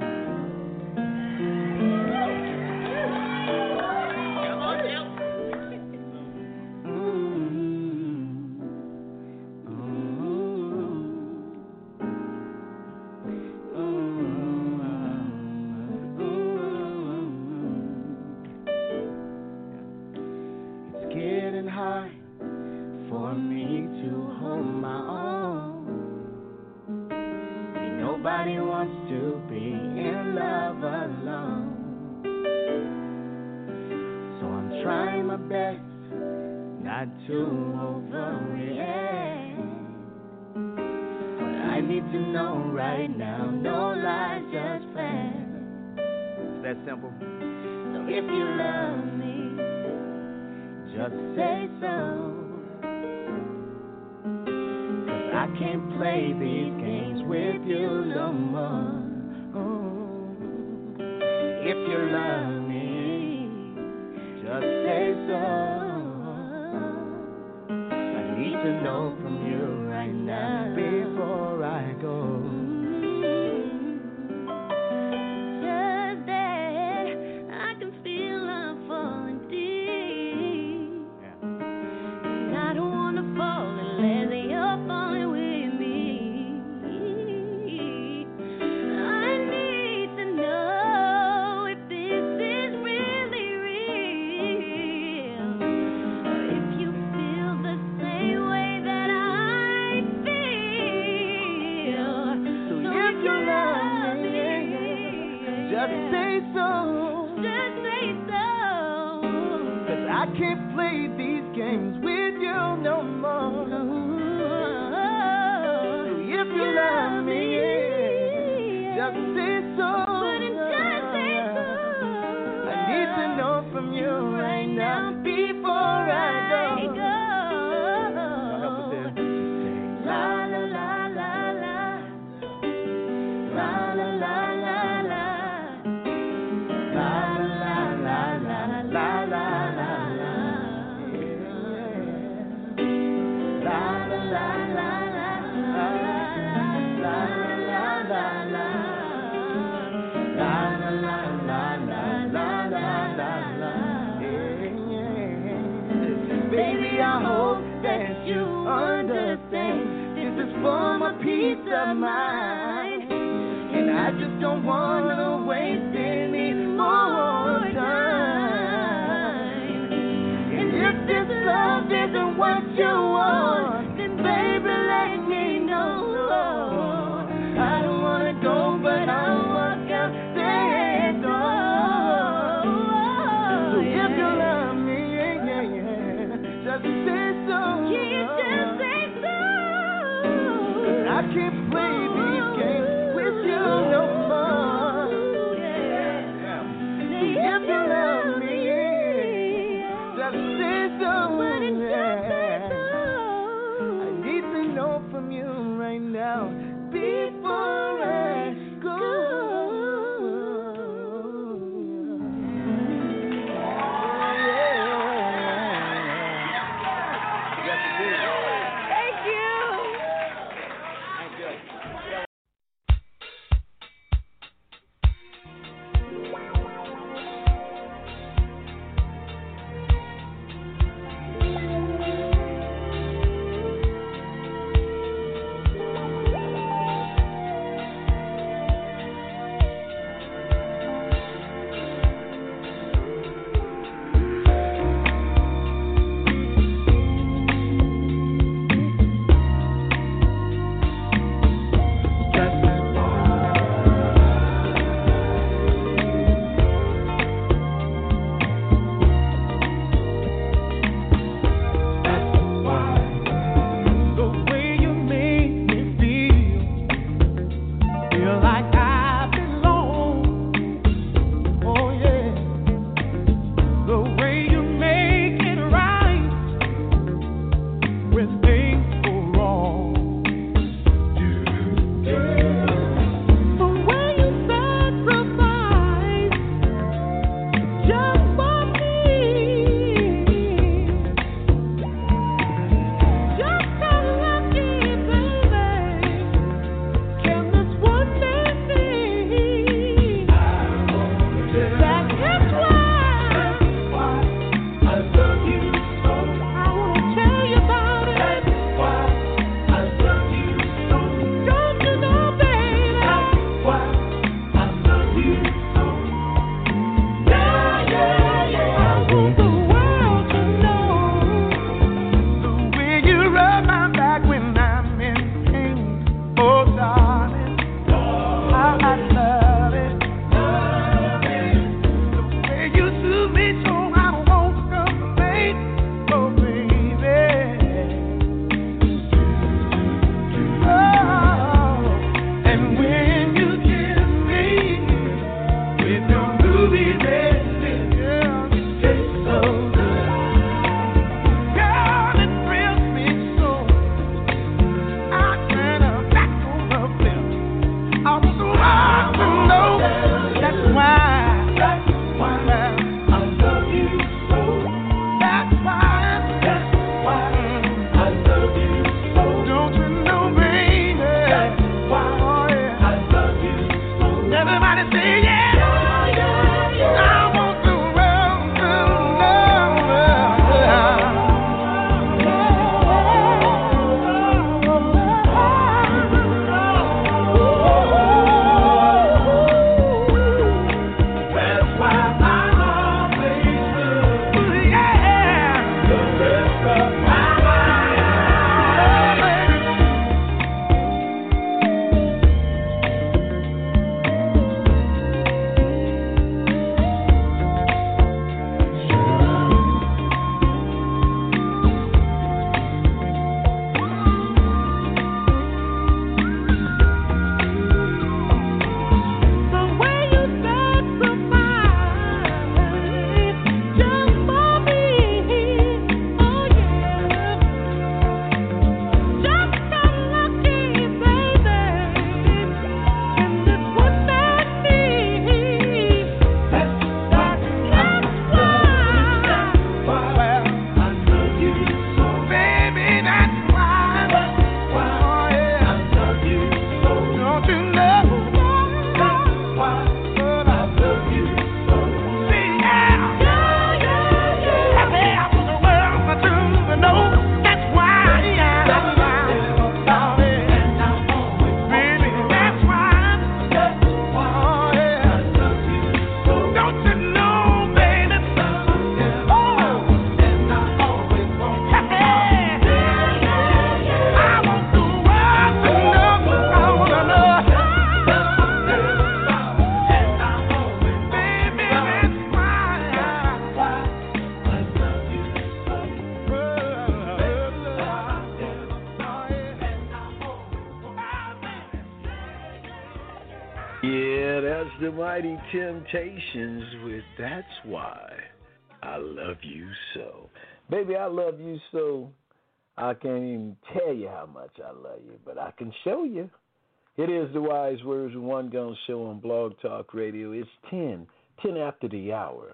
Yeah, that's the Mighty Temptations with That's Why I Love You So. Baby, I love you so I can't even tell you how much I love you, but I can show you. It is the Wise Words with One Gun Show on Blog Talk Radio. It's ten, ten after the hour.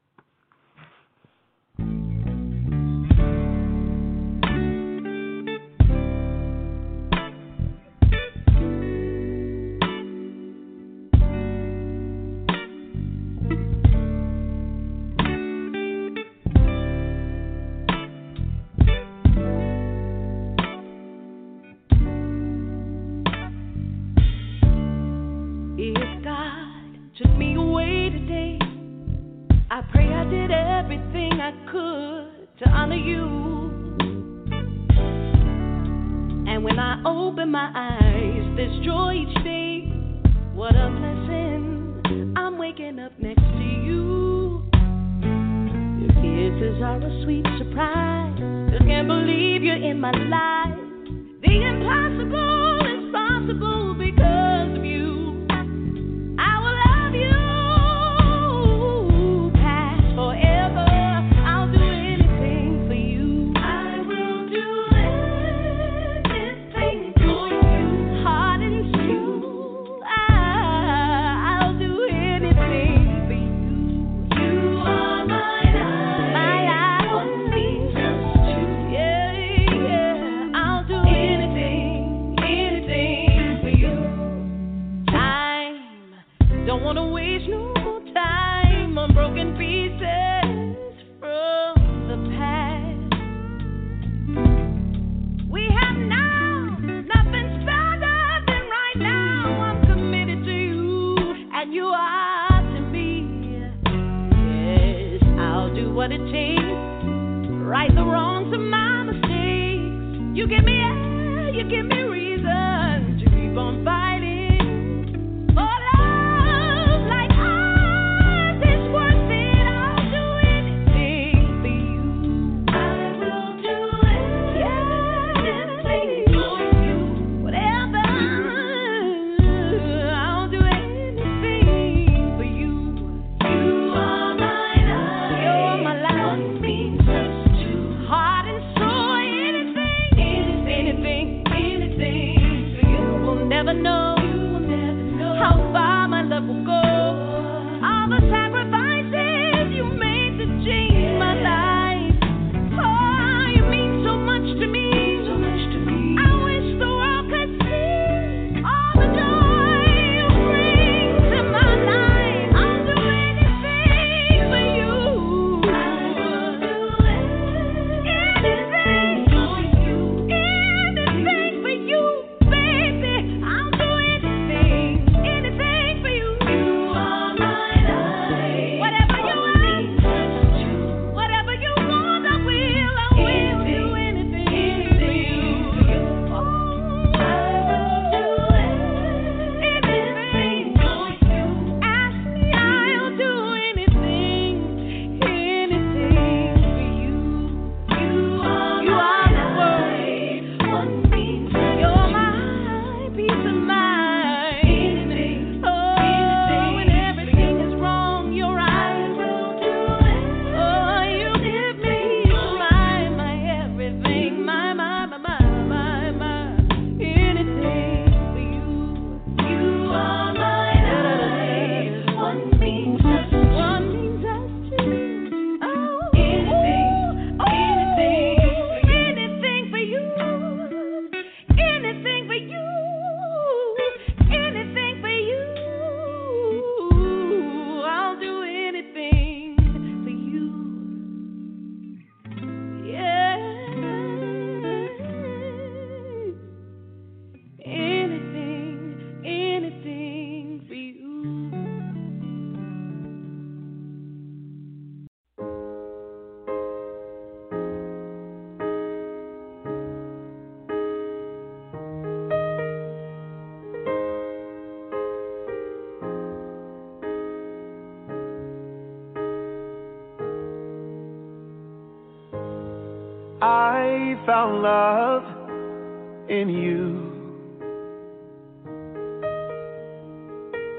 I found love in you.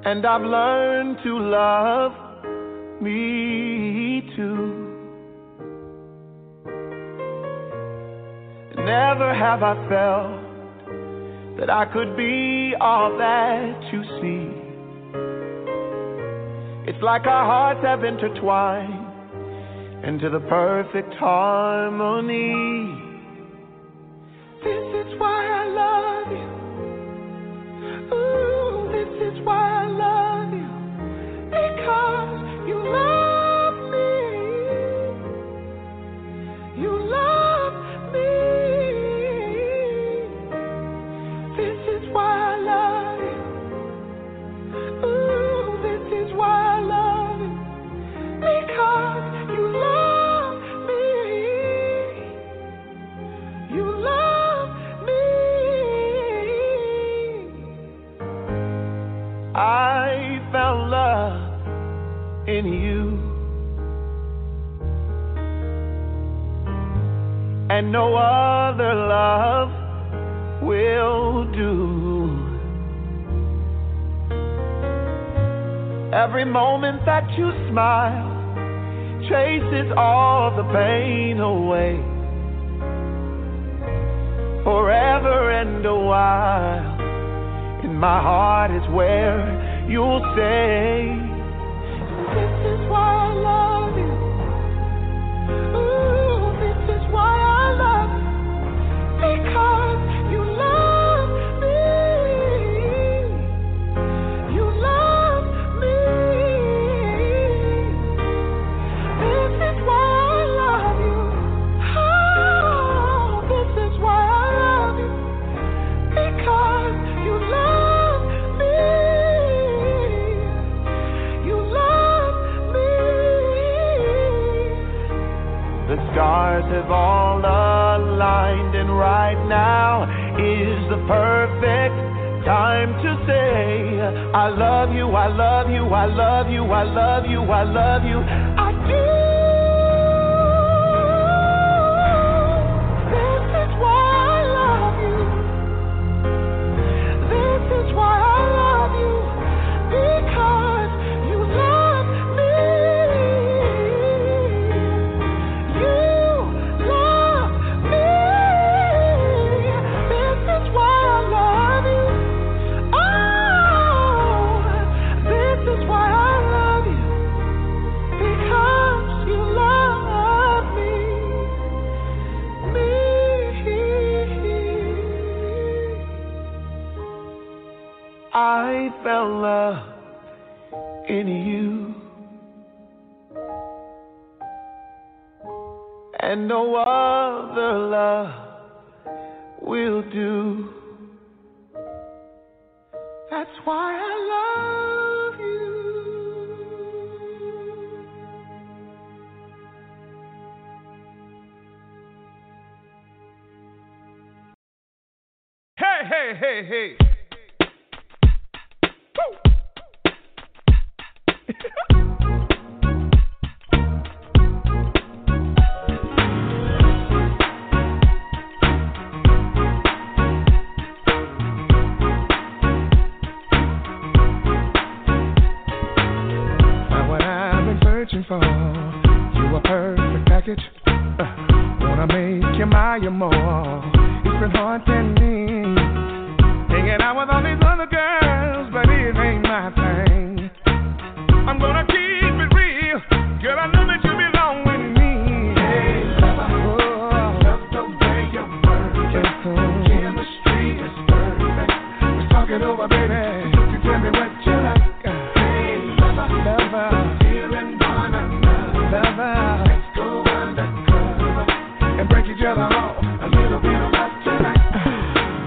and I've learned to love me too. Never have I felt that I could be all that you see. It's like our hearts have intertwined into the perfect harmony. This is why I love you. Ooh, this is why I love you. Because you love me. You love me. This is why I love you. Ooh, this is why I love you. Because you love me. You love me. I found love in you, and no other love will do. Every moment that you smile chases all the pain away. Forever and a while, in my heart is where you'll stay. This is why I love you. Ooh, this is why I love you. Because you love me. You love me. This is why I love you. Oh, this is why I love you. Because you love me. You love me. The stars have all aligned, and right now is the perfect time to say, I love you, I love you, I love you, I love you, I love you, I do. This is why I love you. This is why I love you. Because you love me. You love me. This is why I love you. Oh, this is why I love you. Because you love me. Me. I found love in you, and no other love will do. That's why I love you. Hey, hey, hey, hey. Now what I've been searching for, you a perfect package. Uh, wanna make you my more. It's been haunting me, hanging out with all these other girls, but it ain't my thing. I'm gonna keep it real, girl. I know that you belong with me. Hey, lover, oh, love the way you work. Chemistry is perfect. Let's talk it over, baby. You tell me what you like. Hey, lover, lover, feeling one another. Lover, let's go undercover and break each other off a little bit of love tonight.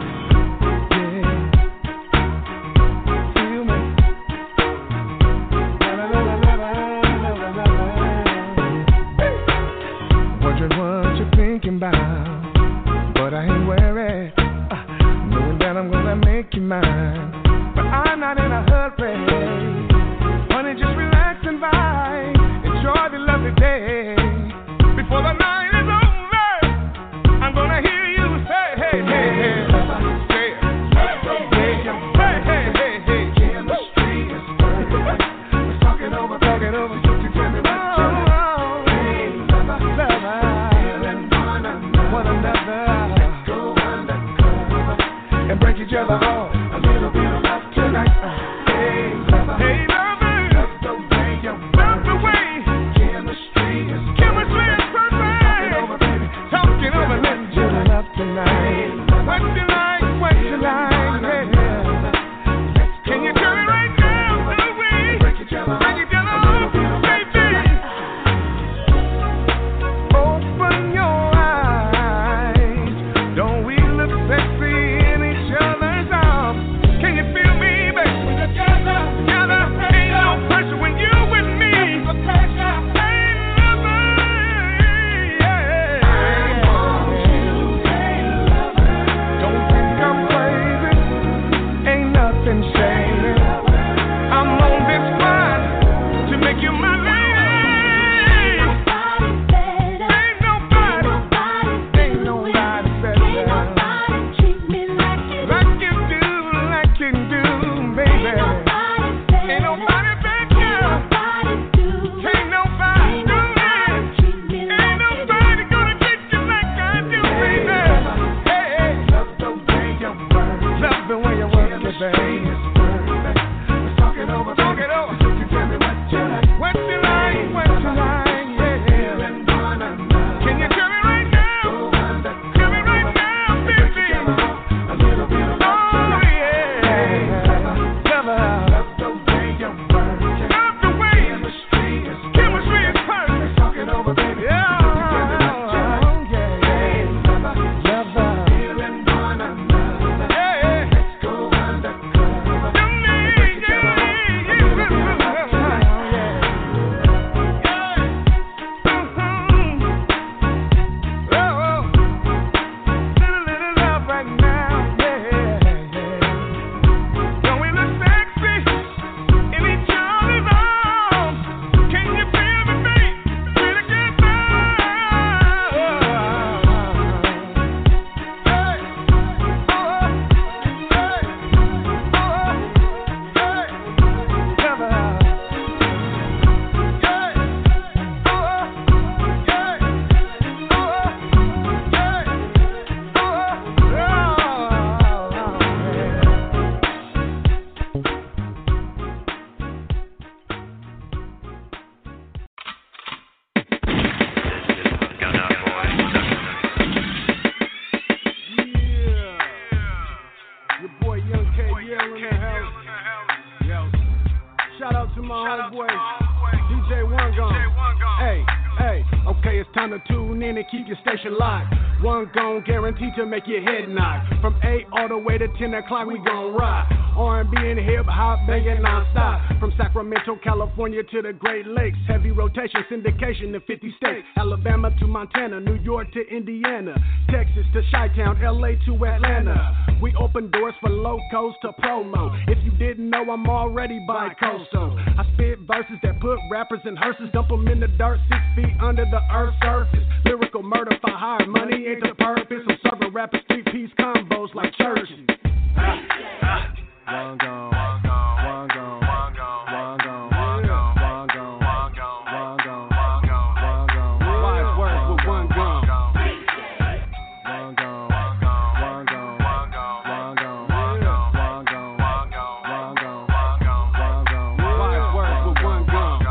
to my homeboy, D J One Gone. Hey, hey, okay, it's time to tune in and keep your station locked. One Gone guaranteed to make your head nod. From eight all the way to ten o'clock, we gon' ride. R and B and hip hop banging non-stop. From Sacramento, California to the Great Lakes. Heavy rotation, syndication to fifty states. Alabama to Montana, New York to Indiana. Texas to Chi-Town, L A to Atlanta. We open doors for locals to promo. If you didn't know, I'm already bi-coastal. I spit verses that put rappers in hearses. Dump them in the dirt, six feet under the earth's surface. Lyrical murder for hire, money ain't the purpose. I'm serving rappers three piece combos like churches. Ah, ah. One gone, one gone, one gone, one gone, one gone, one gone, one gone, one gone, one gone, one gone, one gone. Wise words with one gone. One gone, one gone, one gone, one gone, one gone, one gone, one gone, one gone, one gone, one gone. Wise words with one gone.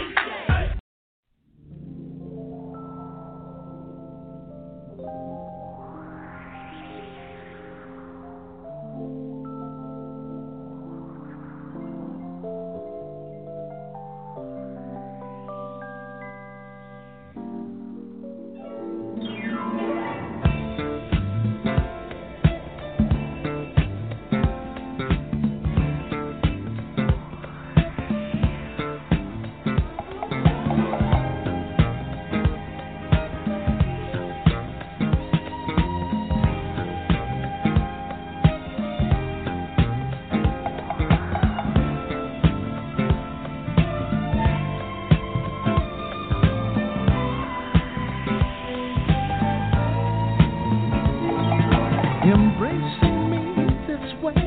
Embracing me this way,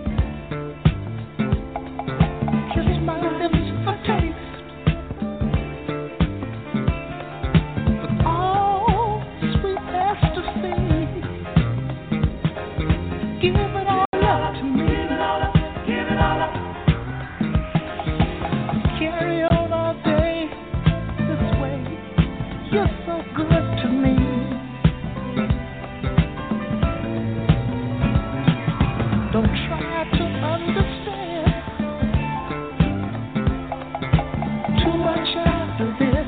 kiss my lips for taste, with all sweet ecstasy. Give it all up to me, give it all up, give it all up. Carry on all day this way. You're so good to me. Don't try to understand too much after this.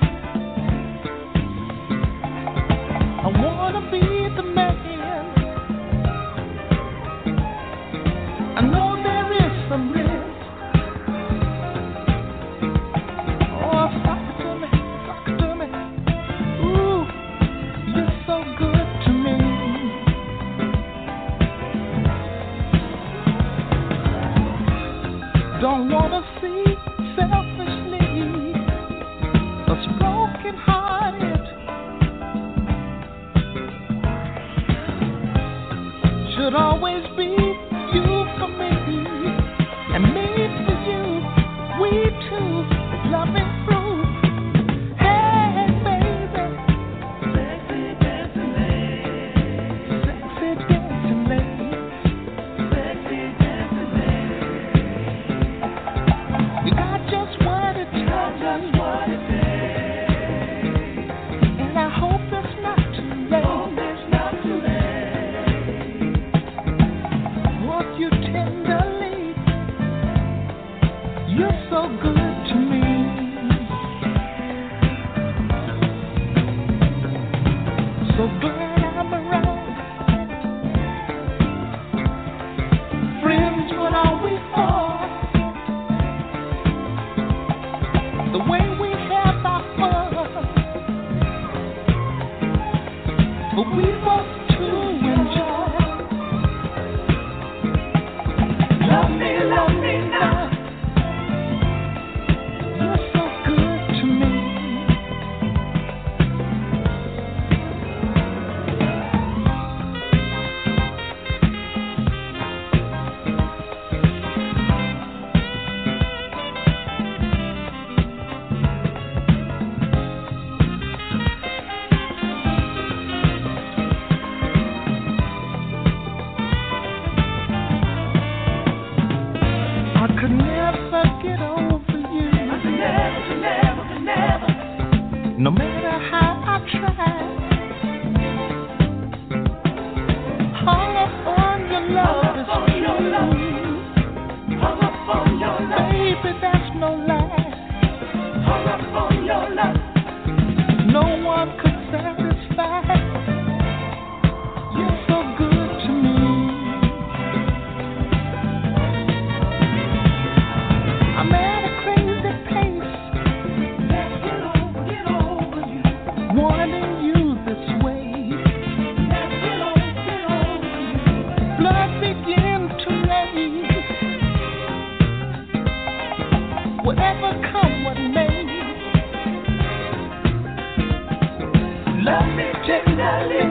I wanna be the man. I know there is some risk. Oh, talk to me, talk to me. Ooh, you're so good to me. Don't wanna see selfishly us broken hearted. Should always be you for me and me for you. We two loving through. Hey baby, sexy dancing lady, sexy dancing lady, sexy dancing lady. You got just what it takes, just what it takes, and I hope it's not too late. Hope it's not too late. Work you tenderly. You're so good to me. So glad I'm around. Friends, what are we for? The way we have our fun, but we want to enjoy. Love me, love me now. You're so good to me. I could never get over you. I could never, could never, could never. No matter how I tried. Hung up on your love is true. Hung up on your love. Baby, that's no whatever come what may. Love me tenderly.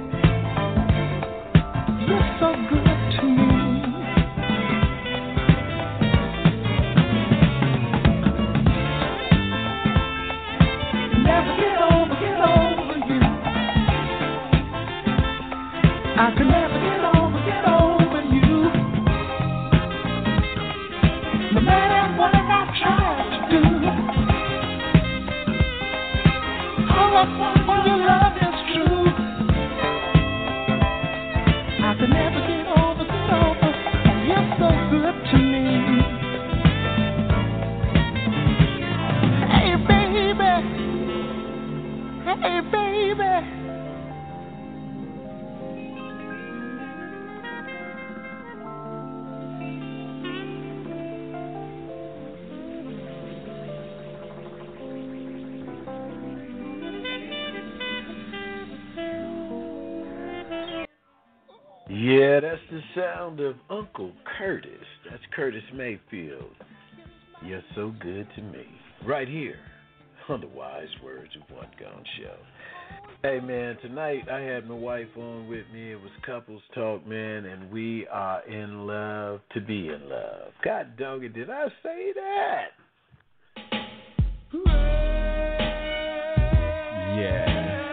You're so good to me. Never get over, get over you. I can never get over, get over you. No matter what I try to do, all I want for your love is true. I can never get over, get over, and you're so good to me. Hey baby, hey baby. Yeah, that's the sound of Uncle Curtis. That's Curtis Mayfield. You're so good to me. Right here on the Wise Words of One Gone Show. Hey, man, tonight I had my wife on with me. It was Couples Talk, man, and we are in love to be in love. God dog it, did I say that? Yeah.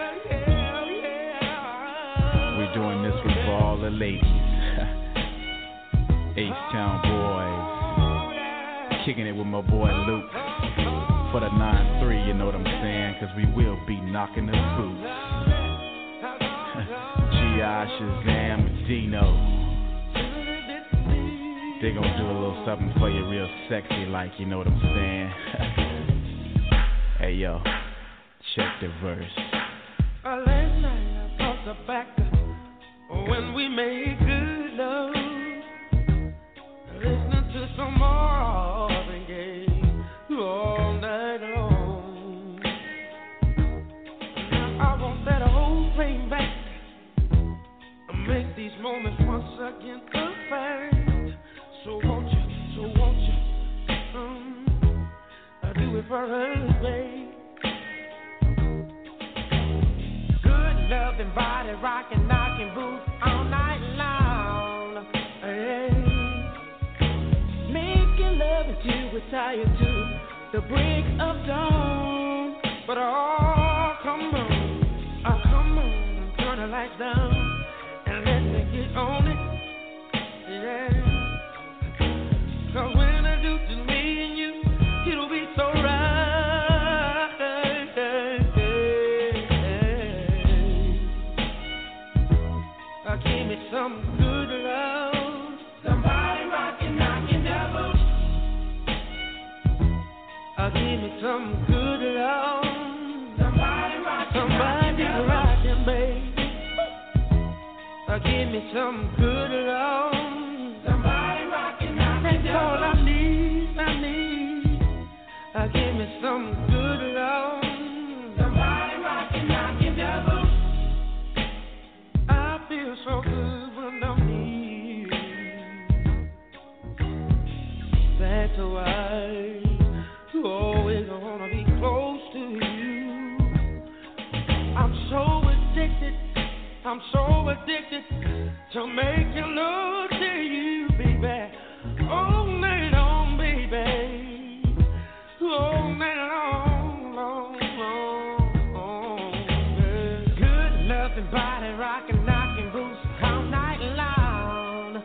We're doing this one for all the ladies. H-Town boys. Kicking it with my boy Luke. For the nine three, you know what I'm saying? Cause we will be knocking the boots. G I, Shazam, and Dino. They gonna do a little something for you real sexy like, you know what I'm saying? Hey yo, check the verse. Uh, last night I thought the back when we made good love. Listening to some Marvin Gaye all night long. Now I want that whole thing back. Make these moments once again perfect. So won't you, so won't you, um, I do it for us, babe. Good loving, body rocking, knocking boots all night long. Hey. Making love until we're tired to the break of dawn. But oh, come on, oh, come on, and turn the lights down and let me get on it. Yeah. Cause when I do to me and you, it'll be so right. Uh, give me some good love. Somebody rockin', knockin' devil. Uh, give me some good love. Somebody rockin', somebody rockin', baby. Uh, give me some good love. Somebody rockin', knockin' devil. That's all I need, I need. Uh, give me some good love. Somebody rockin', knockin' devil. I feel so good when I'm near. That's why you always wanna be close to you. I'm so addicted, I'm so addicted to making love to you, baby. All night long, baby. All night long, long, long, long. Yeah. Good loving, body rocking, knocking boots all night long.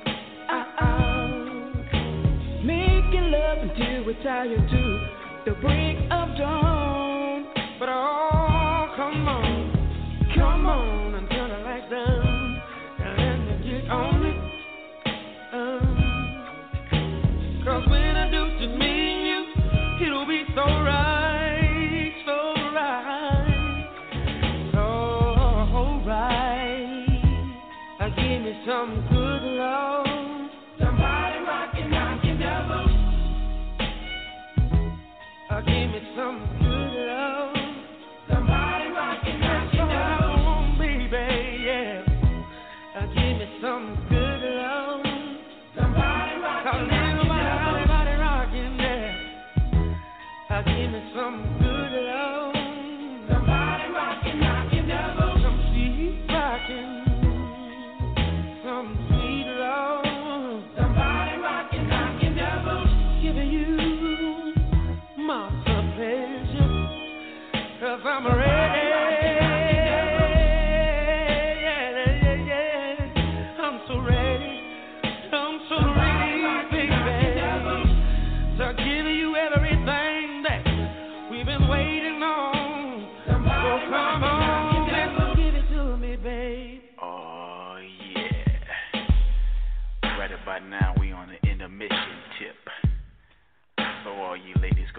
Uh-oh. Making love until we're tired to the break of dawn. But oh, come on, come on and turn the lights down and let me get on it. Um, Cause when I do to me and you, it'll be so right, so right, so right. Uh, give me some good love. Somebody rockin', knockin' devil. Uh, give me some good love. Somebody rockin', knockin' devil, baby.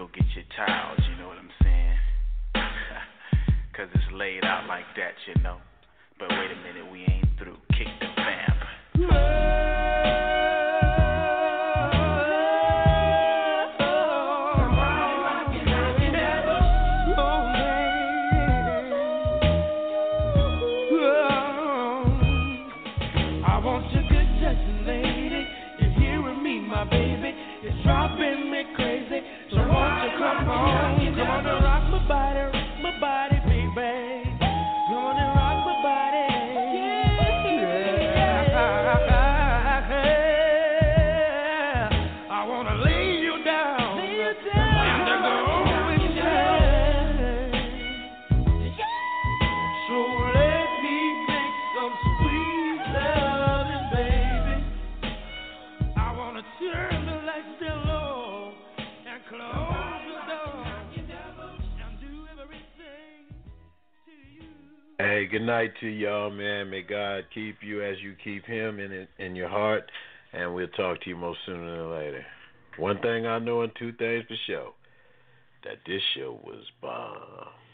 go get your towels, you know what I'm saying? Cause it's laid out like that, you know. But wait a minute, we ain't through. Kick the vamp. Dropping me crazy, so won't you come on, come on and rock my body, rock my body, baby. Come on and rock my body, yeah. I wanna lay you down, lay you down, and go with you. So let me make some sweet loving, baby. I wanna turn the lights down. Hey, good night to y'all, man. May God keep you as you keep him in in your heart, and we'll talk to you most sooner than later. One thing I know and two things for sure, that this show was bomb.